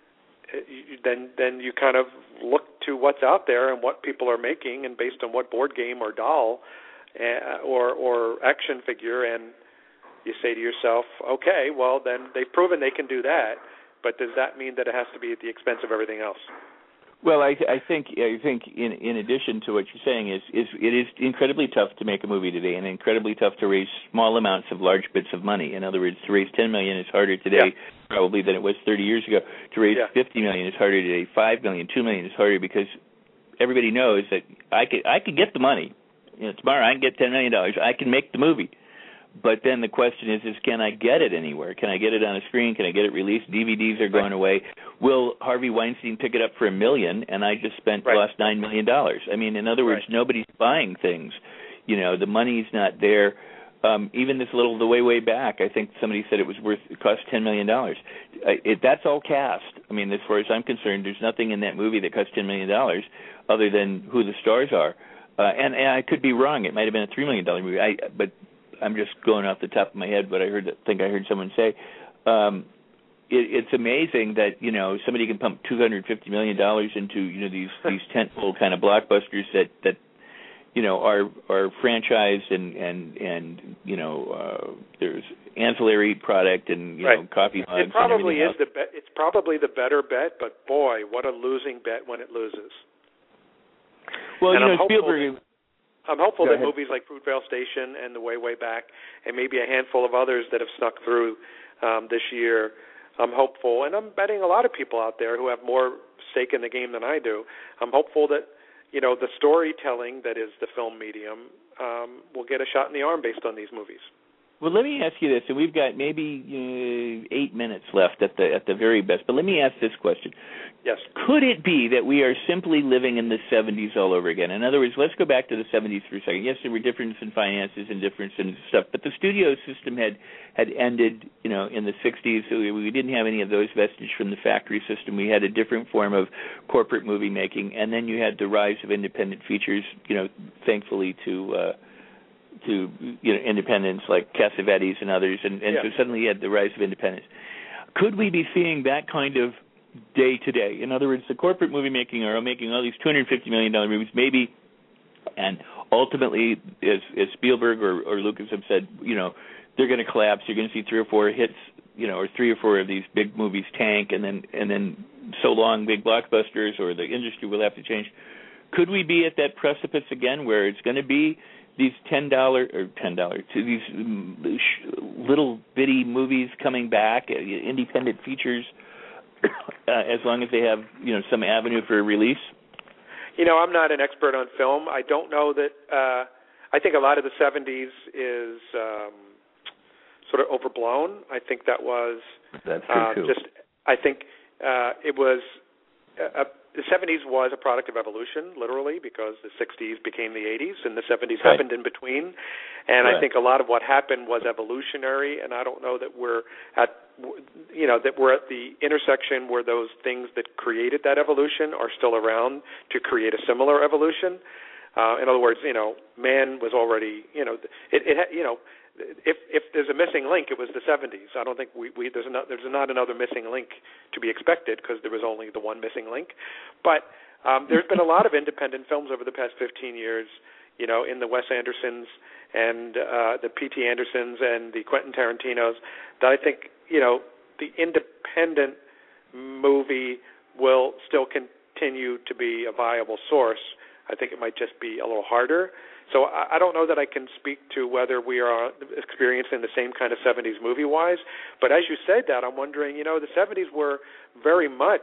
you, then then you kind of look to what's out there and what people are making, and based on what board game or doll uh, or or action figure, and you say to yourself, okay, well then they've proven they can do that, but does that mean that it has to be at the expense of everything else? Well, I, I think I think in in addition to what you're saying is is it is incredibly tough to make a movie today, and incredibly tough to raise small amounts of large bits of money. In other words, to raise ten million is harder today yeah. probably than it was thirty years ago. To raise yeah. fifty million is harder today. Five million, two million is harder because everybody knows that I could I could get the money. You know, tomorrow I can get ten million dollars. I can make the movie. But then the question is, is can I get it anywhere? Can I get it on a screen? Can I get it released? D V Ds are going right. away. Will Harvey Weinstein pick it up for a million, and I just spent right. lost nine million dollars? I mean, in other words, right. nobody's buying things. You know, the money's not there. Um, even this little, the way, way back, I think somebody said it was worth, it cost ten million dollars. Uh, it, that's all cast. I mean, as far as I'm concerned, there's nothing in that movie that cost ten million dollars other than who the stars are. Uh, and, and I could be wrong. It might have been a three million dollars movie. I, but I'm just going off the top of my head, but I heard, think I heard someone say, um, it, it's amazing that, you know, somebody can pump two hundred fifty million dollars into, you know, these, these tentpole kind of blockbusters that, that, you know, are, are franchised and, and, and, you know, uh, there's ancillary product and, you right. know, coffee mugs. It probably and is the be- it's probably the better bet, but boy, what a losing bet when it loses. Well, and you I'm know, Spielberg. I'm hopeful Go that ahead. movies like Fruitvale Station and The Way, Way Back, and maybe a handful of others that have snuck through um, this year, I'm hopeful, and I'm betting a lot of people out there who have more stake in the game than I do, I'm hopeful that, you know, the storytelling that is the film medium um, will get a shot in the arm based on these movies. Well, let me ask you this, and we've got maybe uh, eight minutes left at the at the very best, but let me ask this question. Yes. Could it be that we are simply living in the seventies all over again? In other words, let's go back to the seventies for a second. Yes, there were differences in finances and difference in stuff, but the studio system had, had ended, you know, in the sixties. So we, we didn't have any of those vestiges from the factory system. We had a different form of corporate movie making, and then you had the rise of independent features, you know, thankfully to uh, to you know independents like Cassavetes and others, and, and yeah. so suddenly you had the rise of independence. Could we be seeing that kind of day to day? In other words, the corporate movie making are making all these two hundred fifty million dollars movies, maybe, and ultimately, as, as Spielberg or, or Lucas have said, you know, they're going to collapse. You're going to see three or four hits, you know, or three or four of these big movies tank, and then and then so long big blockbusters, or the industry will have to change. Could we be at that precipice again, where it's going to be these ten dollar or ten dollars to these little bitty movies coming back, independent features, uh, as long as they have, you know, some avenue for release? You know, I'm not an expert on film. I don't know that. Uh, I think a lot of the seventies is um, sort of overblown. I think that was That's true uh, too. just. I think uh, it was. A, the seventies was a product of evolution, literally, because the sixties became the eighties, and the seventies right. happened in between. And right. I think a lot of what happened was evolutionary. And I don't know that we're at, you know, that we're at the intersection where those things that created that evolution are still around to create a similar evolution. Uh, in other words, you know, man was already, you know, it, it you know. If if there's a missing link, it was the seventies. I don't think we, we there's not there's not another missing link to be expected because there was only the one missing link. But um, there's been a lot of independent films over the past fifteen years, you know, in the Wes Andersons and uh, the P T Andersons and the Quentin Tarantinos that I think, you know, the independent movie will still continue to be a viable source. I think it might just be a little harder. So I don't know that I can speak to whether we are experiencing the same kind of seventies movie-wise. But as you said that, I'm wondering, you know, the seventies were very much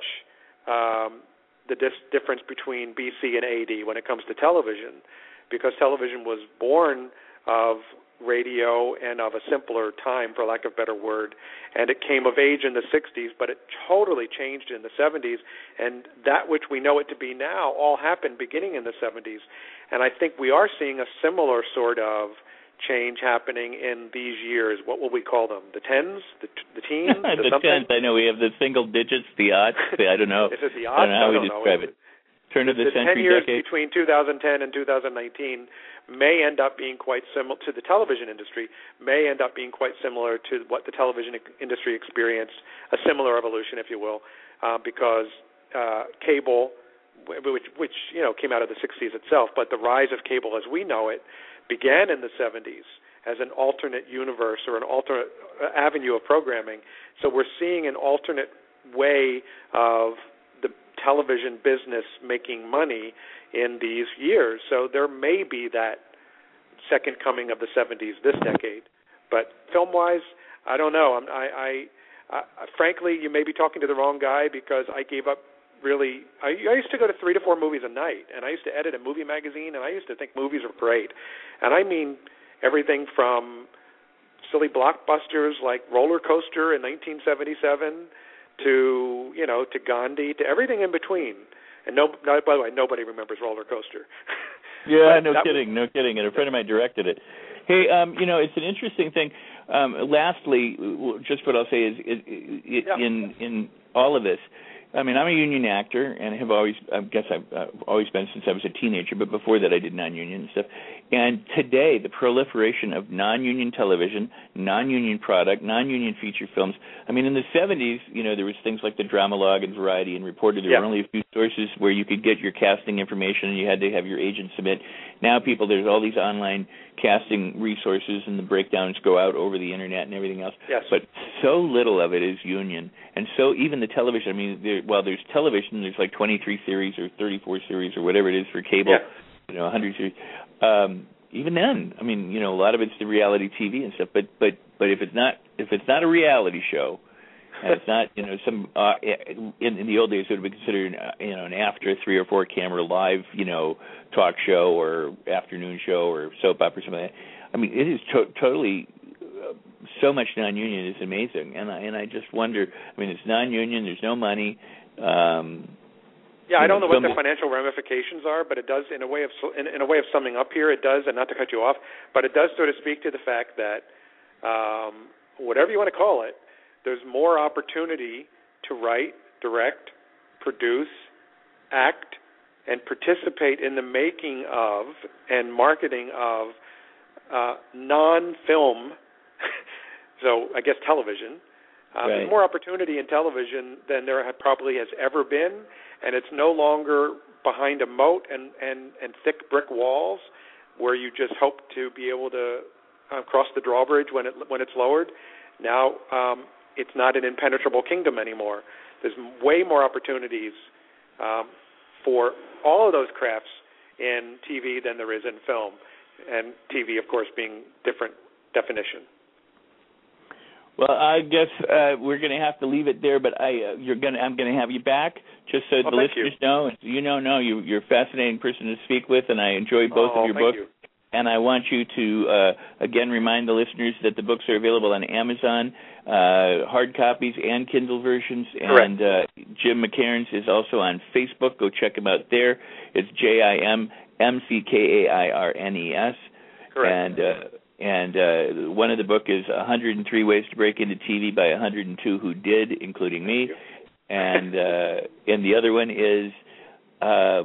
um, the dis- difference between B C and A D when it comes to television, because television was born of radio and of a simpler time, for lack of a better word, and it came of age in the sixties, but it totally changed in the seventies, and that which we know it to be now all happened beginning in the seventies, and I think we are seeing a similar sort of change happening in these years. What will we call them? The tens? The, the teens? the the something? tens, I know we have the single digits, the odds, the, I don't know. Is it the odds? I don't know how I we don't describe know. it. Turn of the, the century ten years decade. between two thousand ten and two thousand nineteen may end up being quite similar to the television industry, may end up being quite similar to what the television industry experienced, a similar evolution, if you will, uh, because uh, cable, which, which you know came out of the sixties itself, but the rise of cable as we know it began in the seventies as an alternate universe or an alternate avenue of programming. So we're seeing an alternate way of the television business making money in these years. So there may be that second coming of the seventies this decade. But film-wise, I don't know. I'm, I, I, I, frankly, you may be talking to the wrong guy because I gave up really. I, I used to go to three to four movies a night, and I used to edit a movie magazine, and I used to think movies were great. And I mean everything from silly blockbusters like Roller Coaster in nineteen seventy-seven to, you know, to Gandhi, to everything in between. And no, no by the way, nobody remembers Roller Coaster. Yeah, no kidding, was, no kidding. And a friend of mine directed it. Hey, um, you know, it's an interesting thing. Um, lastly, just what I'll say is, is, is yeah. in in all of this, I mean, I'm a union actor and have always, I guess I've uh, always been since I was a teenager, but before that I did non-union and stuff. And today, the proliferation of non-union television, non-union product, non-union feature films, I mean, in the seventies, you know, there was things like the Dramalog and Variety and Reporter. There yeah. were only a few sources where you could get your casting information and you had to have your agent submit. Now people, there's all these online casting resources and the breakdowns go out over the internet and everything else. Yes. But so little of it is union. And so even the television, I mean, there, well, there's television, there's like twenty-three series or thirty-four series or whatever it is for cable, yeah. you know, one hundred series. Um, even then, I mean, you know, a lot of it's the reality T V and stuff. But but but if it's not if it's not a reality show, and it's not, you know, some uh, in, in the old days it would be considered, uh, you know, an after three or four camera live, you know, talk show or afternoon show or soap opera or something like that. I mean, it is to- totally uh, so much non-union is amazing, and I, and I just wonder. I mean, it's non-union. There's no money. Um, Yeah, I don't know what some, the financial ramifications are, but it does, in a way of in, in a way of summing up here, it does, and not to cut you off, but it does sort of speak to the fact that um, whatever you want to call it, there's more opportunity to write, direct, produce, act, and participate in the making of and marketing of uh, non-film, so I guess television. Uh, right. There's more opportunity in television than there probably has ever been, and it's no longer behind a moat and, and, and thick brick walls where you just hope to be able to uh, cross the drawbridge when it when it's lowered. Now um, it's not an impenetrable kingdom anymore. There's way more opportunities um, for all of those crafts in T V than there is in film, and T V, of course, being different definition. Well, I guess uh, we're going to have to leave it there, but I, uh, you're going to, I'm going to have you back just so oh, the listeners you. know. You know, no, you, you're a fascinating person to speak with, and I enjoy both oh, of your thank books. You. and I want you to, uh, again, remind the listeners that the books are available on Amazon, uh, hard copies and Kindle versions. Correct. And uh, Jim McCairns is also on Facebook. Go check him out there. It's J I M M C K A I R N E S. Correct. And, uh, and uh, one of the book is one hundred three Ways to Break into T V by one hundred two Who Did, including me. And uh, and the other one is, uh,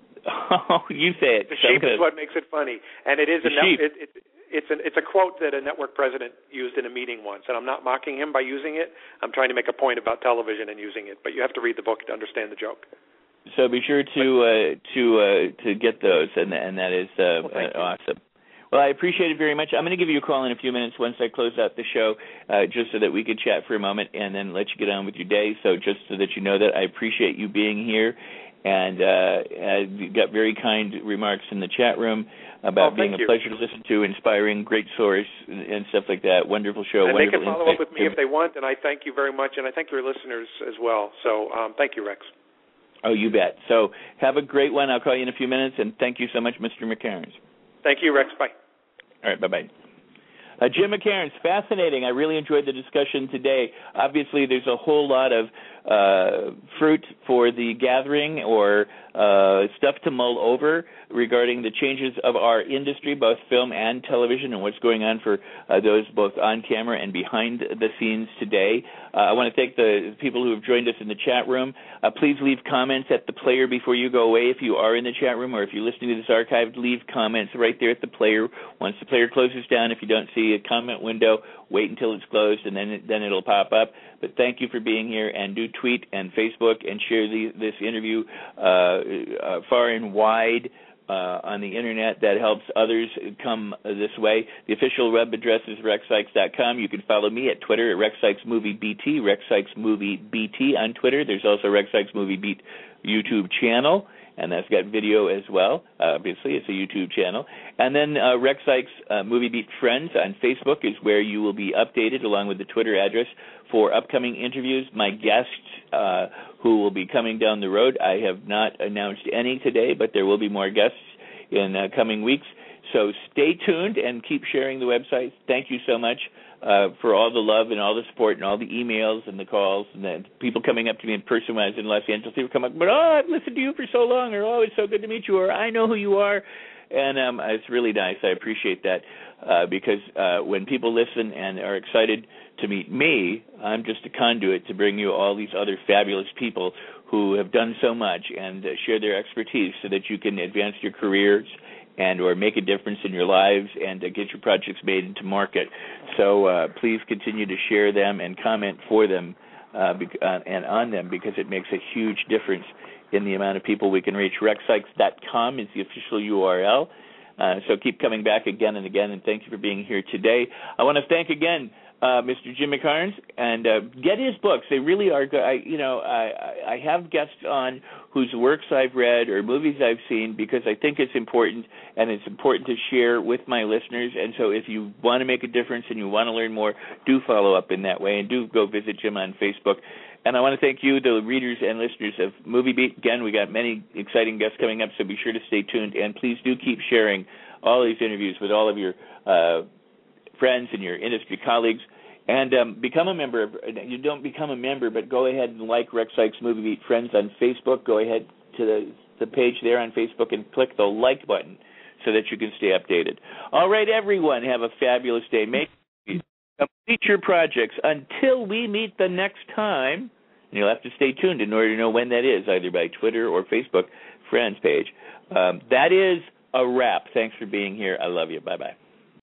oh, you say it. The sheep is what makes it funny, and it is a sheep. It, it, it's an it's a quote that a network president used in a meeting once, and I'm not mocking him by using it. I'm trying to make a point about television and using it, but you have to read the book to understand the joke. So be sure to uh, to uh, to get those, and and that is uh, well, uh, awesome. Well, I appreciate it very much. I'm going to give you a call in a few minutes once I close out the show, uh, just so that we could chat for a moment and then let you get on with your day. So just so that you know that, I appreciate you being here. And uh, you got very kind remarks in the chat room about oh, being a you. pleasure to listen to, inspiring, great source, and stuff like that. Wonderful show. And wonderful they can follow up with me if they want, and I thank you very much, and I thank your listeners as well. So um, thank you, Rex. Oh, you bet. So have a great one. I'll call you in a few minutes, and thank you so much, Mister McCairns. Thank you, Rex. Bye. All right, bye-bye. Uh, Jim McCairns, fascinating. I really enjoyed the discussion today. Obviously, there's a whole lot of uh, fruit for the gathering or uh, stuff to mull over regarding the changes of our industry, both film and television, and what's going on for uh, those both on camera and behind the scenes today. Uh, I want to thank the people who have joined us in the chat room. Uh, please leave comments at the player before you go away if you are in the chat room, or if you're listening to this archived, leave comments right there at the player. Once the player closes down, if you don't see a comment window, wait until it's closed, and then it, then it'll pop up. But thank you for being here, and do tweet and Facebook and share the, this interview uh, uh, far and wide uh, on the Internet. That helps others come this way. The official web address is rex sikes dot com. You can follow me at Twitter at Rex Sikes Movie B T, Rex Sikes Movie B T on Twitter. There's also Rex Sikes Movie Beat YouTube channel, and that's got video as well. Uh, obviously, it's a YouTube channel. And then uh, Rex Sikes uh, Movie Beat Friends on Facebook is where you will be updated, along with the Twitter address, for upcoming interviews. My guests uh, who will be coming down the road, I have not announced any today, but there will be more guests in uh, coming weeks. So stay tuned and keep sharing the website. Thank you so much uh, for all the love and all the support and all the emails and the calls and the people coming up to me in person when I was in Los Angeles. People come up, but oh, I've listened to you for so long, or oh, it's so good to meet you, or I know who you are. And um, it's really nice. I appreciate that uh, because uh, when people listen and are excited to meet me, I'm just a conduit to bring you all these other fabulous people who have done so much and uh, share their expertise so that you can advance your careers and or make a difference in your lives and uh, get your projects made into market. So uh, please continue to share them and comment for them uh, bec- uh, and on them, because it makes a huge difference in the amount of people we can reach. rex sikes dot com is the official U R L. Uh, so keep coming back again and again, and thank you for being here today. I want to thank again uh, Mister Jim McCairns, and uh, get his books. They really are good. I, you know, I, I have guests on whose works I've read or movies I've seen because I think it's important, and it's important to share with my listeners. And so if you want to make a difference and you want to learn more, do follow up in that way, and do go visit Jim on Facebook. And I want to thank you, the readers and listeners of Movie Beat. Again, we got many exciting guests coming up, so be sure to stay tuned. And please do keep sharing all these interviews with all of your uh, friends and your industry colleagues. And um, become a member. Of, you don't become a member, but go ahead and like Rex Sikes Movie Beat Friends on Facebook. Go ahead to the, the page there on Facebook and click the like button so that you can stay updated. All right, everyone, have a fabulous day. Make complete your projects until we meet the next time. And you'll have to stay tuned in order to know when that is, either by Twitter or Facebook friends page. Um, that is a wrap. Thanks for being here. I love you. Bye-bye.